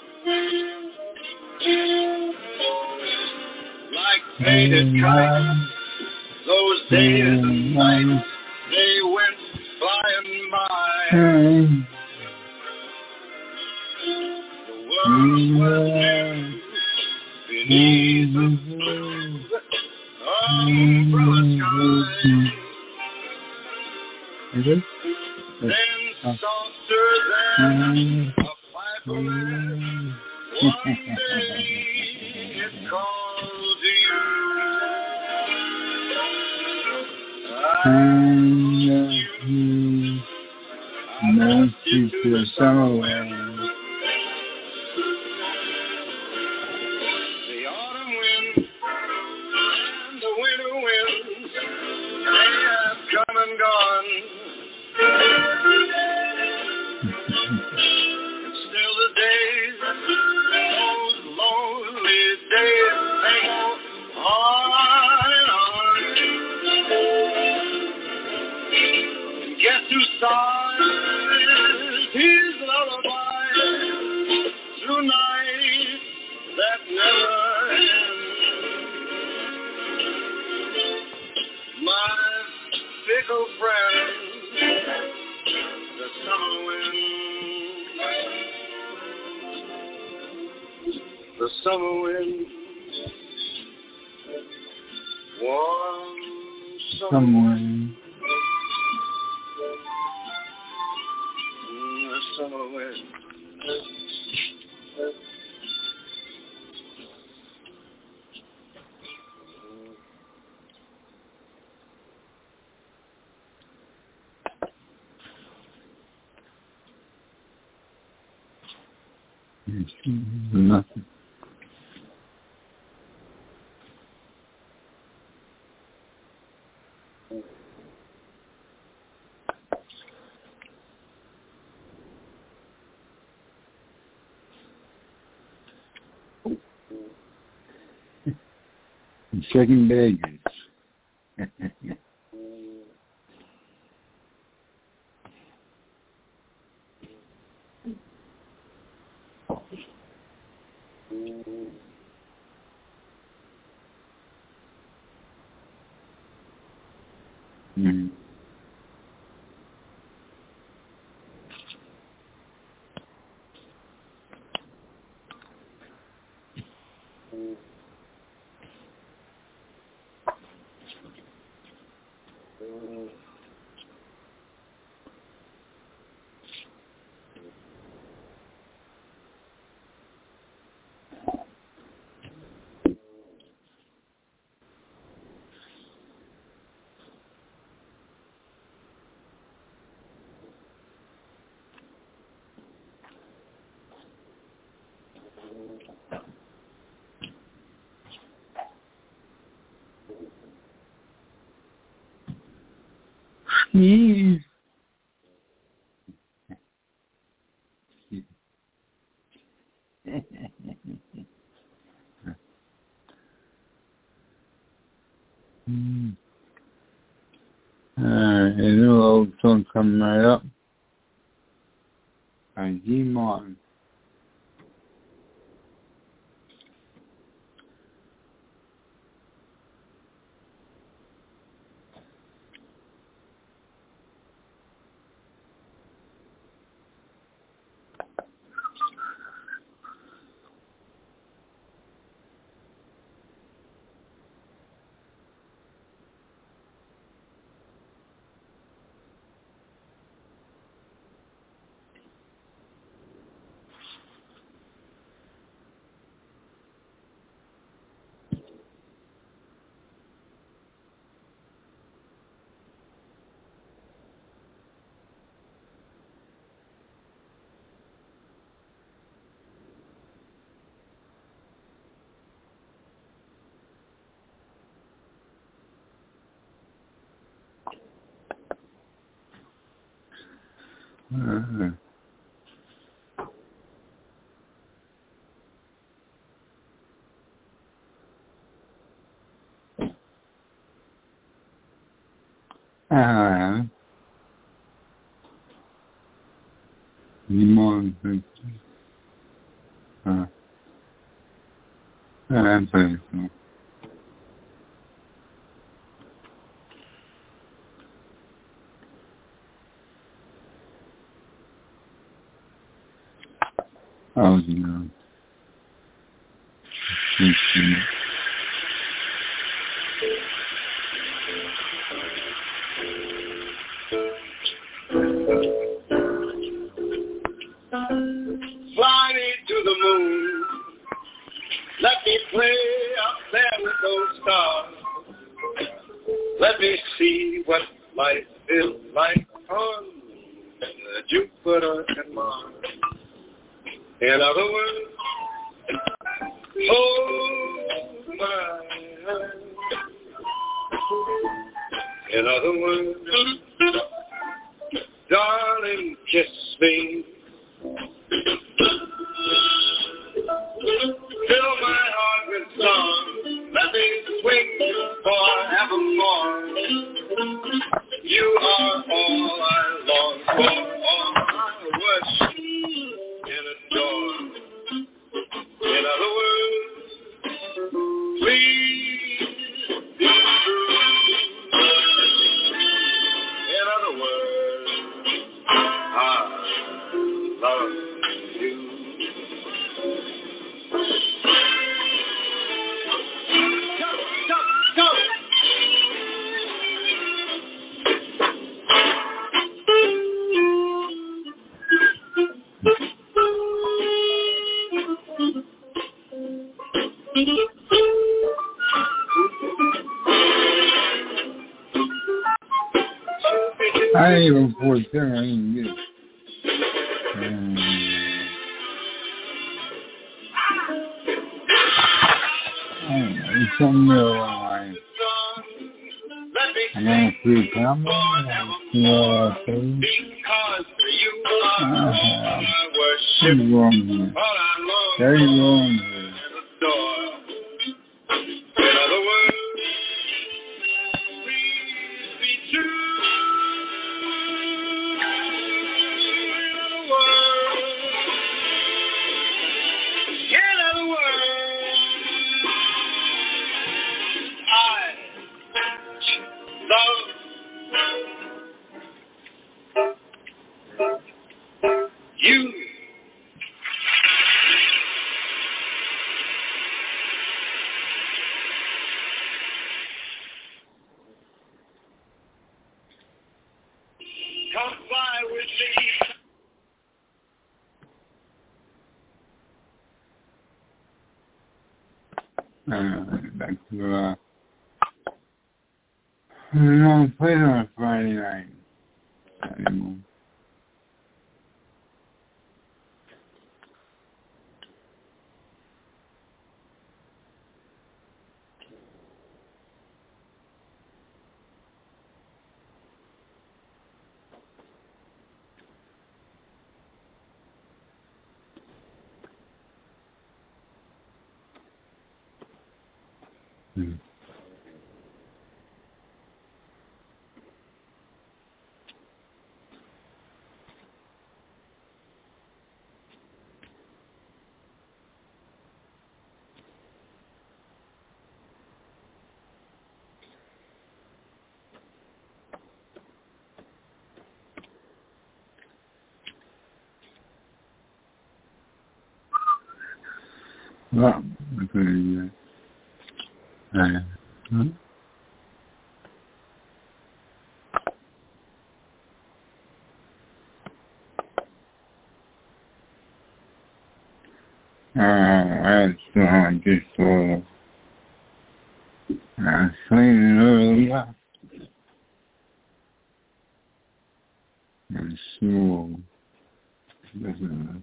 like painted kites, those days and nights, they went flying by. The world was beneath the blue umbrella sky. Then softer than a piper man, one day it called to you. I left you to the summer wind. The summer wind, warm summer wind, the summer wind. Nothing. Checking baggage. Please. A new old song coming right up by G. Martin. Limón. Eso. Oh, no. Fly me to the moon. Let me play up there with those stars. Let me see what life is like on Jupiter and Mars. In other words, hold my hand. In other words, darling, kiss me. Fill my heart with song. Let me swing forevermore. You are all I long for, all I worship and adore. In other words, please be true. In other words, I love you. Go! I ain't even 47, I ain't get it. I don't know, it's something real online. I'm going to see a camera, I'm see what I say. What's wrong here? Very wrong here. Come fly with me. Back to, I don't play on a Friday night anymore. Well, because, I saw this for I seen earlier. And so, listen.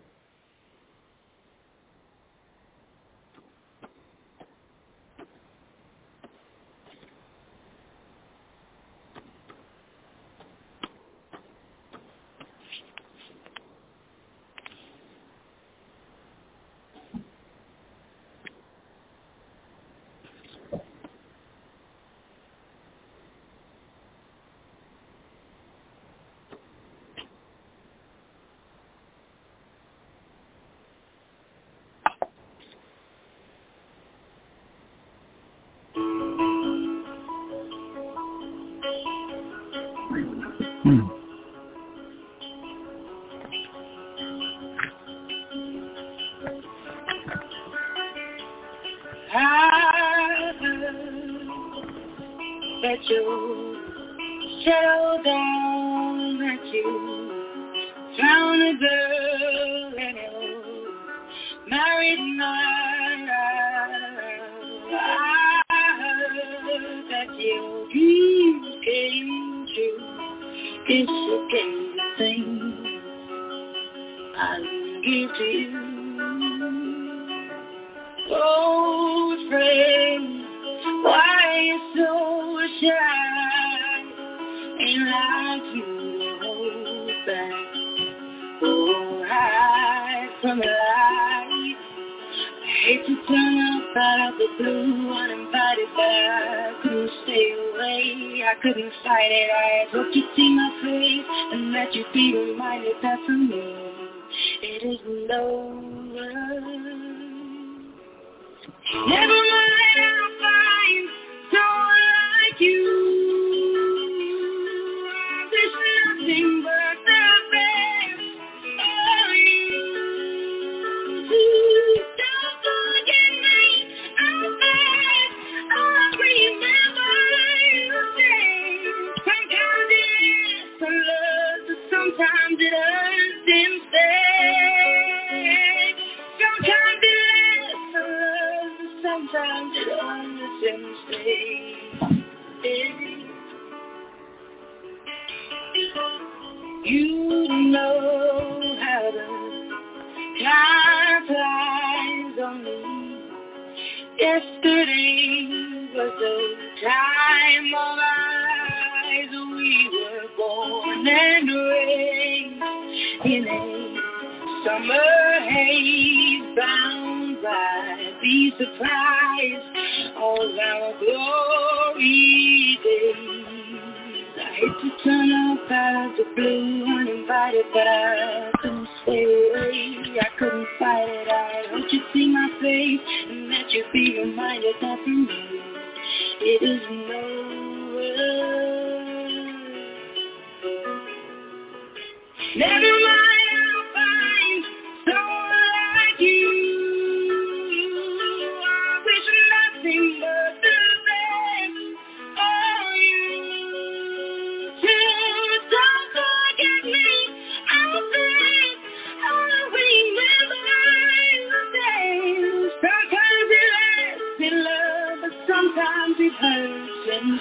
That you settle down, that you found a girl and you married now. I heard that your dreams came true. It's okay to sing. I'll give to you. Oh, friend, why you so shy? Ain't like you to hold back. Oh, hide from the light. I hate to turn up out of the blue uninvited, but I couldn't stay away. I couldn't fight it. I hoped you'd see my face and that you'd be reminded that for me it isn't over. Never mind, I'll find someone like you. I wish nothing but the best for you. Don't forget me, I'll bet I'll remember the same. Sometimes it is for love, but sometimes it hurts instead. Sometimes it is for love, sometimes it understands. You know how the time flies on me. Yesterday was the time of our lives. We were born and raised in a summer haze, bound by the surprise of our glory days. I hate to turn up out of the blue uninvited, but I couldn't stay away. I couldn't fight it. I hoped you'd see my face and that you'd be reminded that for me it isn't over. Never mind, I'll find someone like you. I wish nothing but the best for you. Don't forget me, I'll bet I'll remember the days. Sometimes it lasts in love, but sometimes it hurts and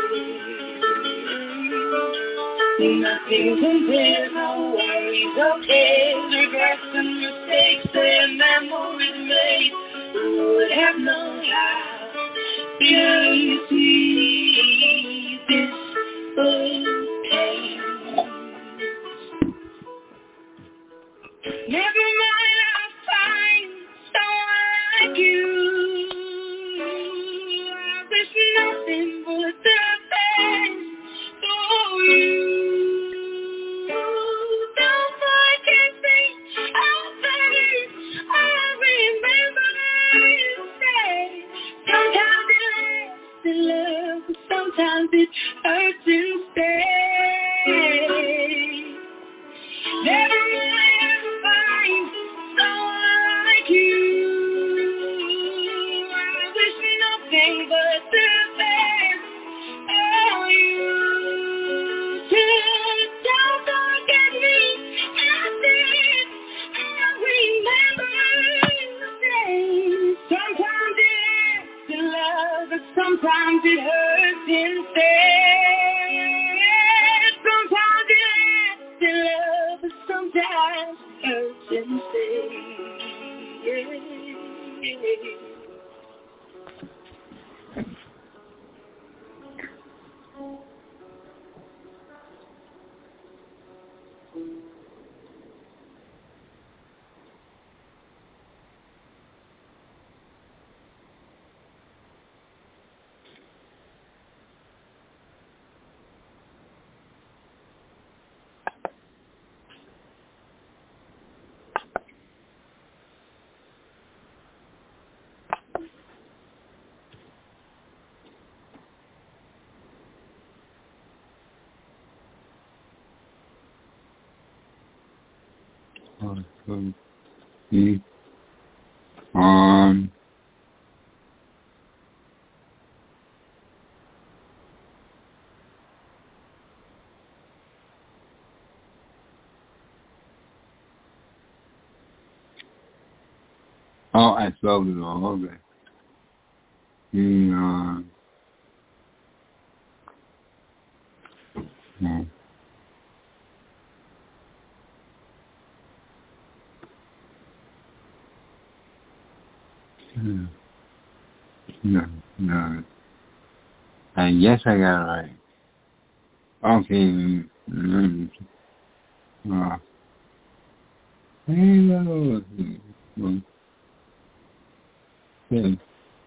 nothing compares, no worries or cares, regrets and mistakes and memories made. Who would have known how beauty this would take? Never mind, I'll find someone like you. I wish nothing but the best for you. Don't forget me, I'll bet I'll remember you say. Sometimes it lasts in love, but sometimes it hurts instead. Never mind, I'll find someone like you. Sometimes it hurts instead. Sometimes it lasts in love, but sometimes it hurts instead. Oh, I sold it all. Okay. No. No. I guess I got it right. Okay. Hello. Okay.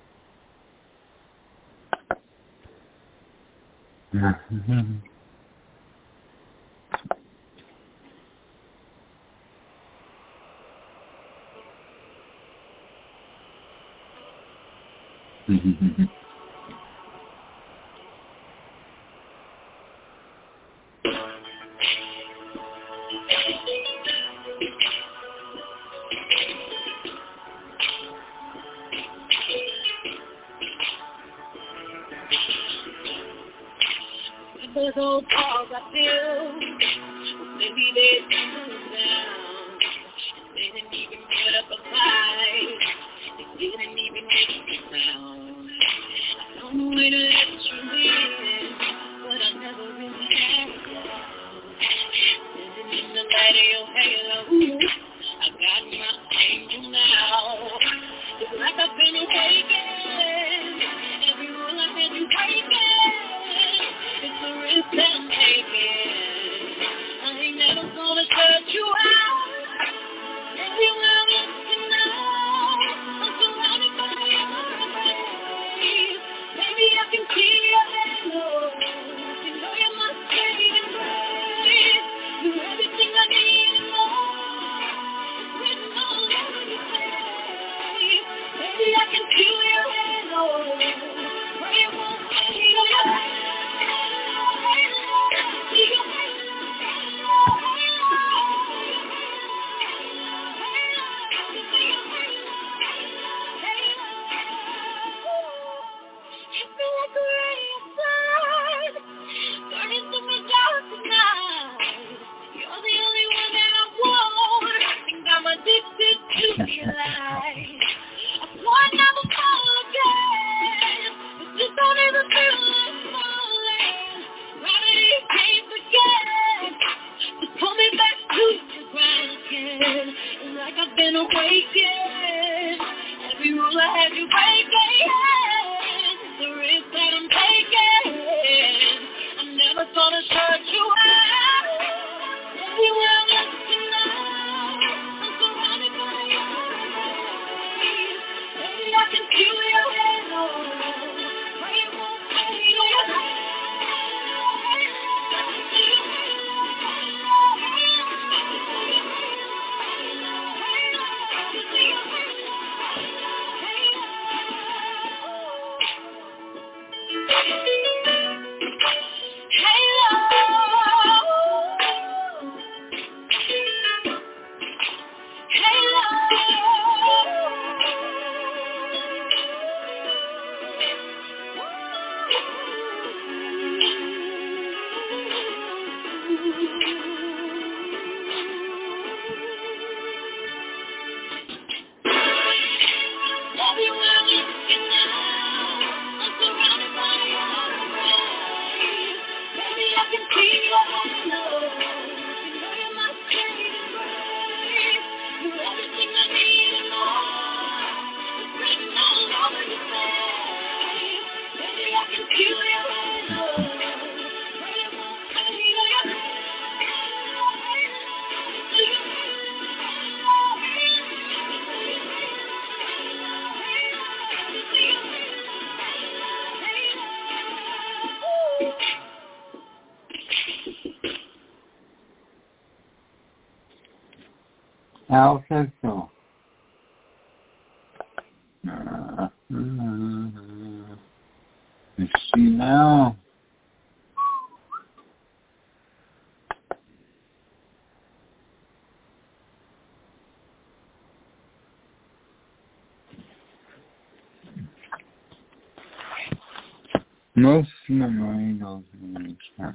Those old calls I feel, maybe they didn't down. They didn't even put up a fight. They didn't even make a sound. I found a way to let you in, but I never really had it. Living in the light of your halo, I got my angel now. It's like I've been awakened. Every rule I had you breaking. It's the risk that I'm taking. I ain't never gonna shut you out. Everywhere I'm looking now, I'm surrounded by your embrace. Maybe I can see your halo. You know you're my saving grace. You're everything I need and more. It's written all over your face. Maybe I can feel your halo. Pray it won't fade away. Halo. Al Central. Let's see now. Most memorials in the chat.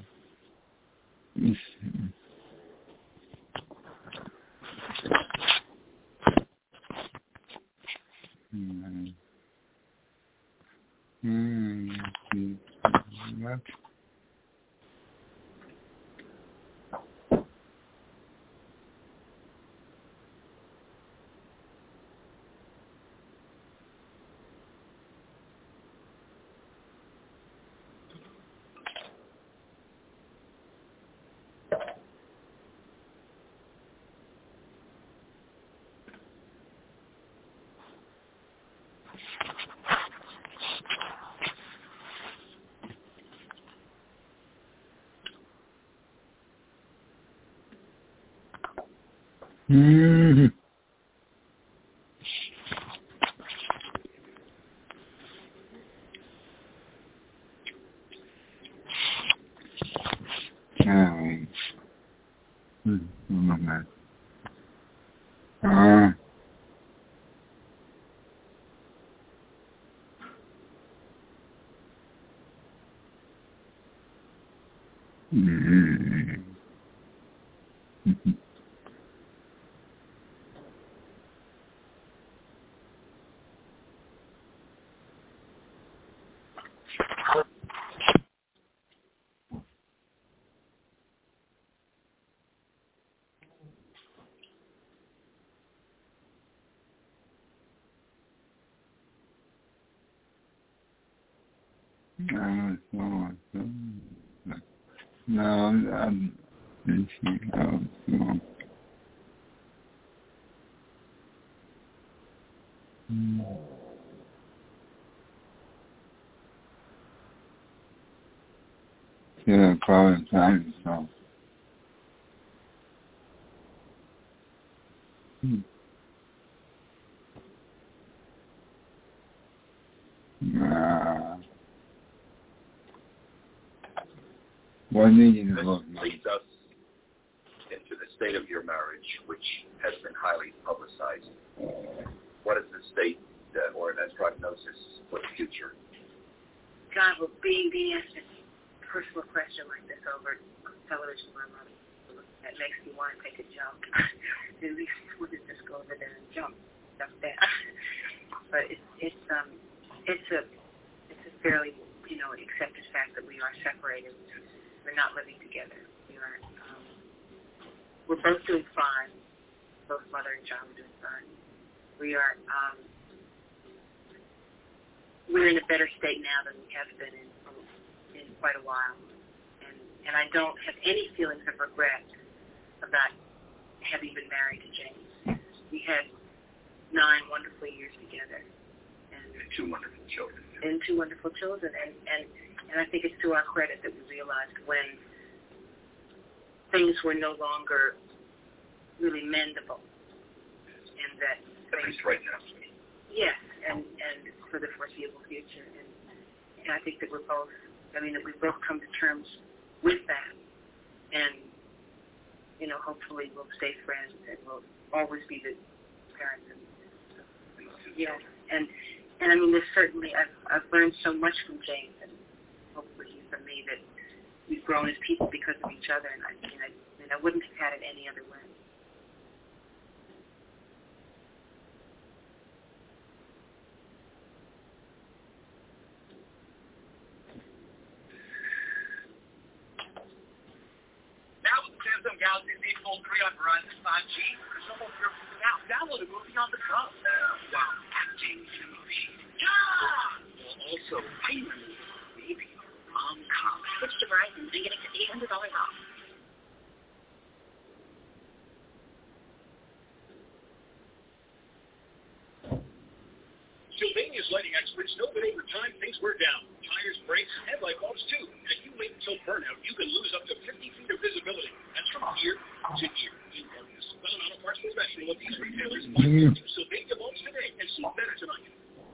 Mm-hmm. Yeah, probably time, so. What needed to look like? Leads us into the state of your marriage, which has been highly publicized. What is the state or that prognosis for the future? God, well, being asked a personal question like this over television, my mother, that makes me want to take a jump. At least we could just go over there and jump that. But it's a fairly accepted fact that we are separated. We're not living together. We're both doing fine. Both mother and child are doing fine. We're in a better state now than we have been in quite a while. And I don't have any feelings of regret about having been married to James. We had 9 wonderful years together. And 2 wonderful children. And I think it's to our credit that we realized when things were no longer really mendable. And that at least right now. Yes, and for the foreseeable future. And I think that we've both come to terms with that. And, hopefully we'll stay friends and we'll always be the parents. And there's certainly, I've learned so much from James and hopefully he from me that we've grown as people because of each other. And I wouldn't have had it any other way. Samsung Galaxy Z Fold 3 on Verizon 5G. There's no more purpose now. Download a movie on the go. While acting in the movie. Yeah! Also, payment maybe. switch to Verizon and get up to $800 off. Sylvania's lighting experts know that over time things wear down. Tires, brakes, headlight bulbs too. And if you wait until burnout, you can lose up to 50 feet of visibility. That's from year to year. You are the Southern Auto Parts professional of these retailers. Find Sylvania bulbs today and see better tonight.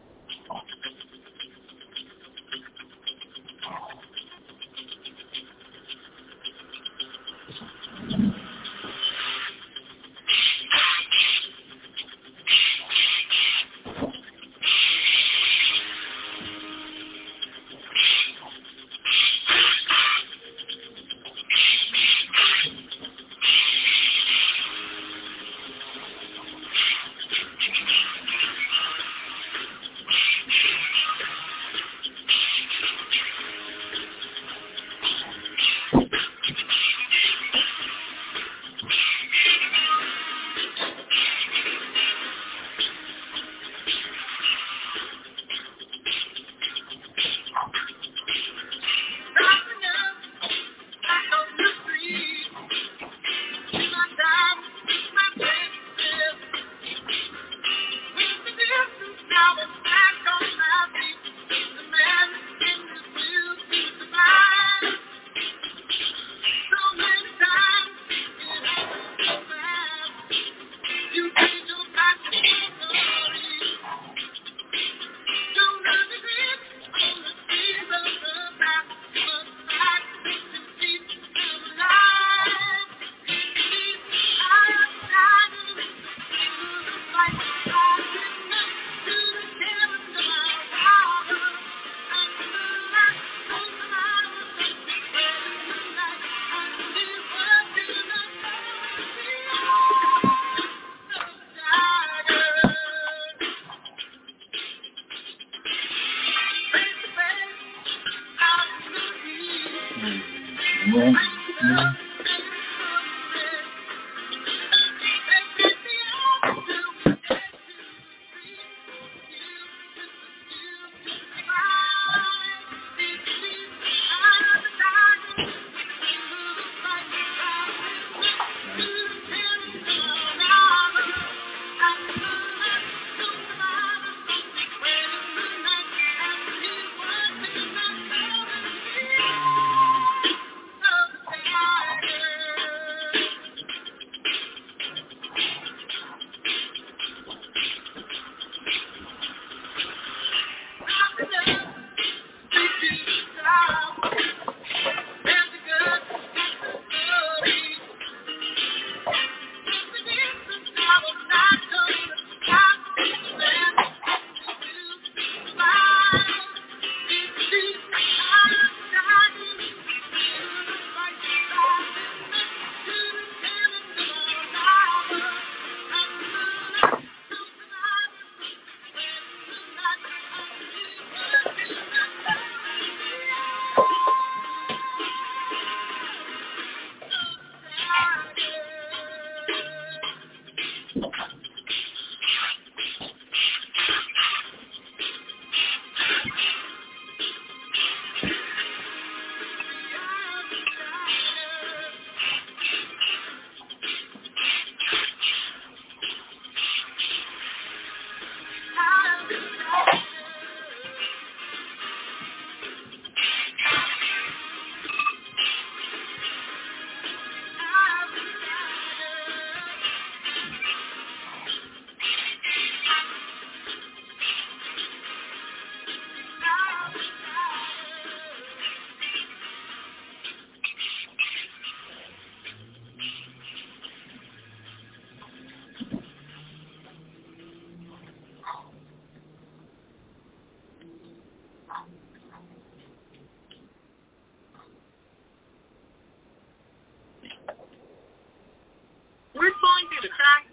We're falling through the cracks.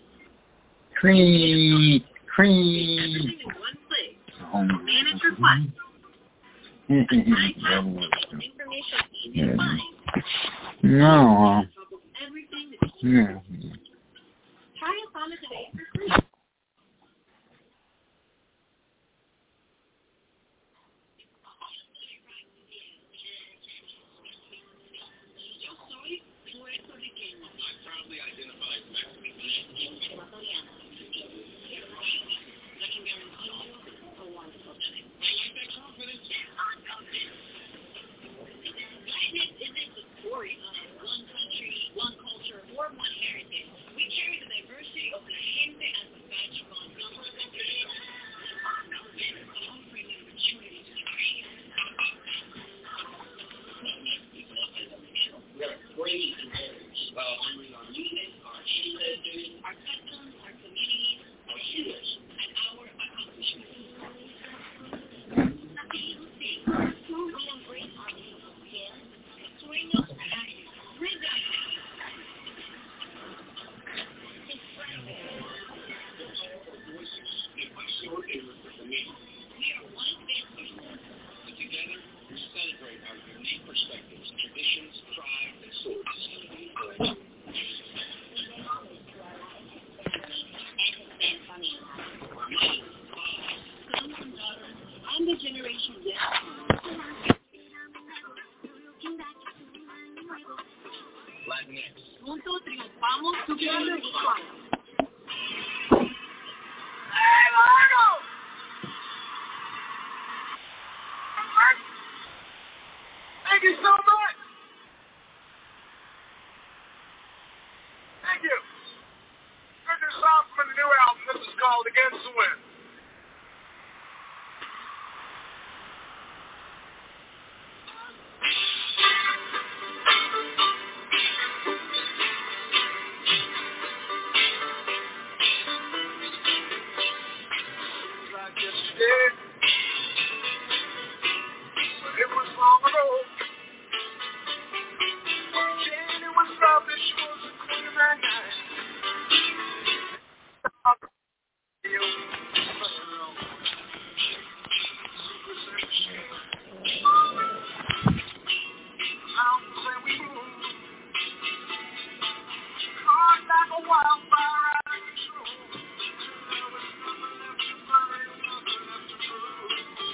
Cream. Everything in one place. Manage requests. Information easy to find. No. Everything is Yeah. Try Asana today for free. it's a story of one country, one culture, or one heritage. We carry the diversity of la gente as a badge of honor. Offering an opportunity to create. We are bringing together while honoring our music, our ancestors, our customs, our communities, our heroes, and our accomplishments. We embrace our beautiful skin, sueños, and rhythm. We are one family. But together, we celebrate our unique perspectives, traditions, pride, and sources. I'm the generation Z. Latinx. Juntos triunfamos together. Hey, Largo! Thank you so much. Thank you. Here's your song from the new album. This is called Against the Wind. Like yesterday, but it was long ago. Jenny was lovely, she was the queen of that night. Mountains and we moved, caught like a wildfire out of control. There was nothing left to burn, nothing left to prove.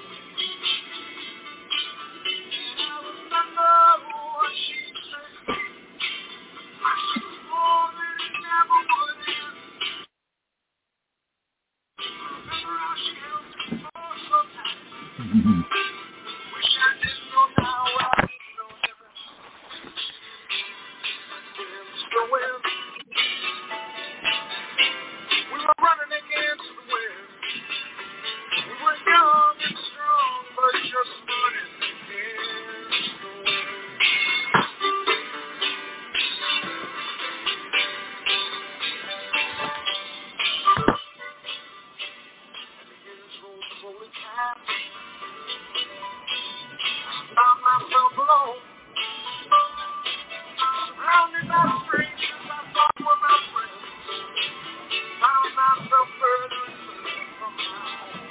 And I remember what she said. She swore that it never would end. Remember how she held me for so tight. Wish I didn't know now what I didn't know then. Against the wind. We were running against the wind. We were young and strong, but just running against the wind. Slowly past. Found myself alone, surrounded by strangers I thought were my friends. Found myself further and further from my home.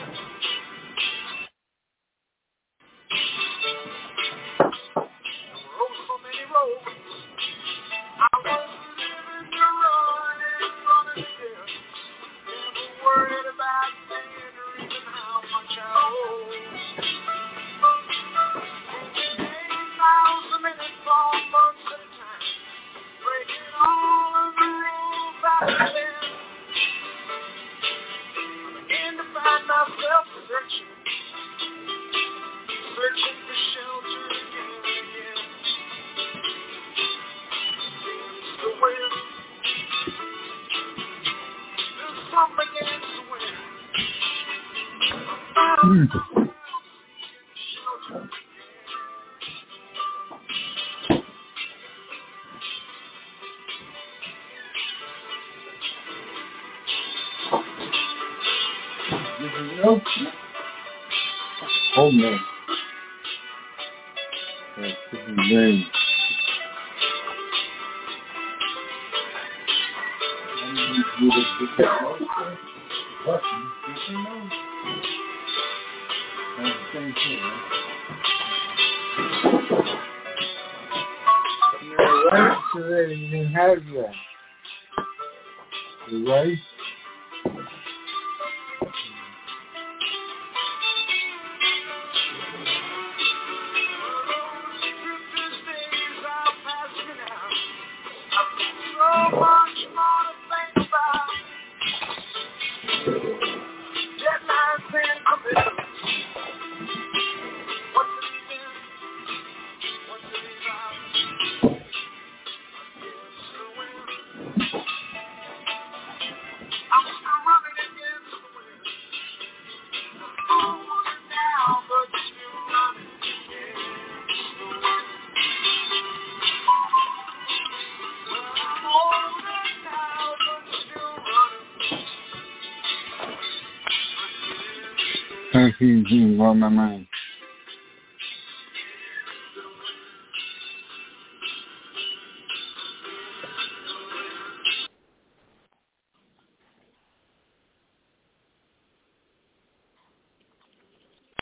There were so many roads. I was living to run and running again. Never worried about paying or even how much I owe. Moving 8 miles a minute for months at a time, breaking all of the rules I had been. I began to find myself searching for shelter again and again. Against the wind. There's something against the wind. I found myself seeking shelter again. Oh man. That's insane. Right, so that you can have that. The rice. Thank you, Jesus, Lord, my mind.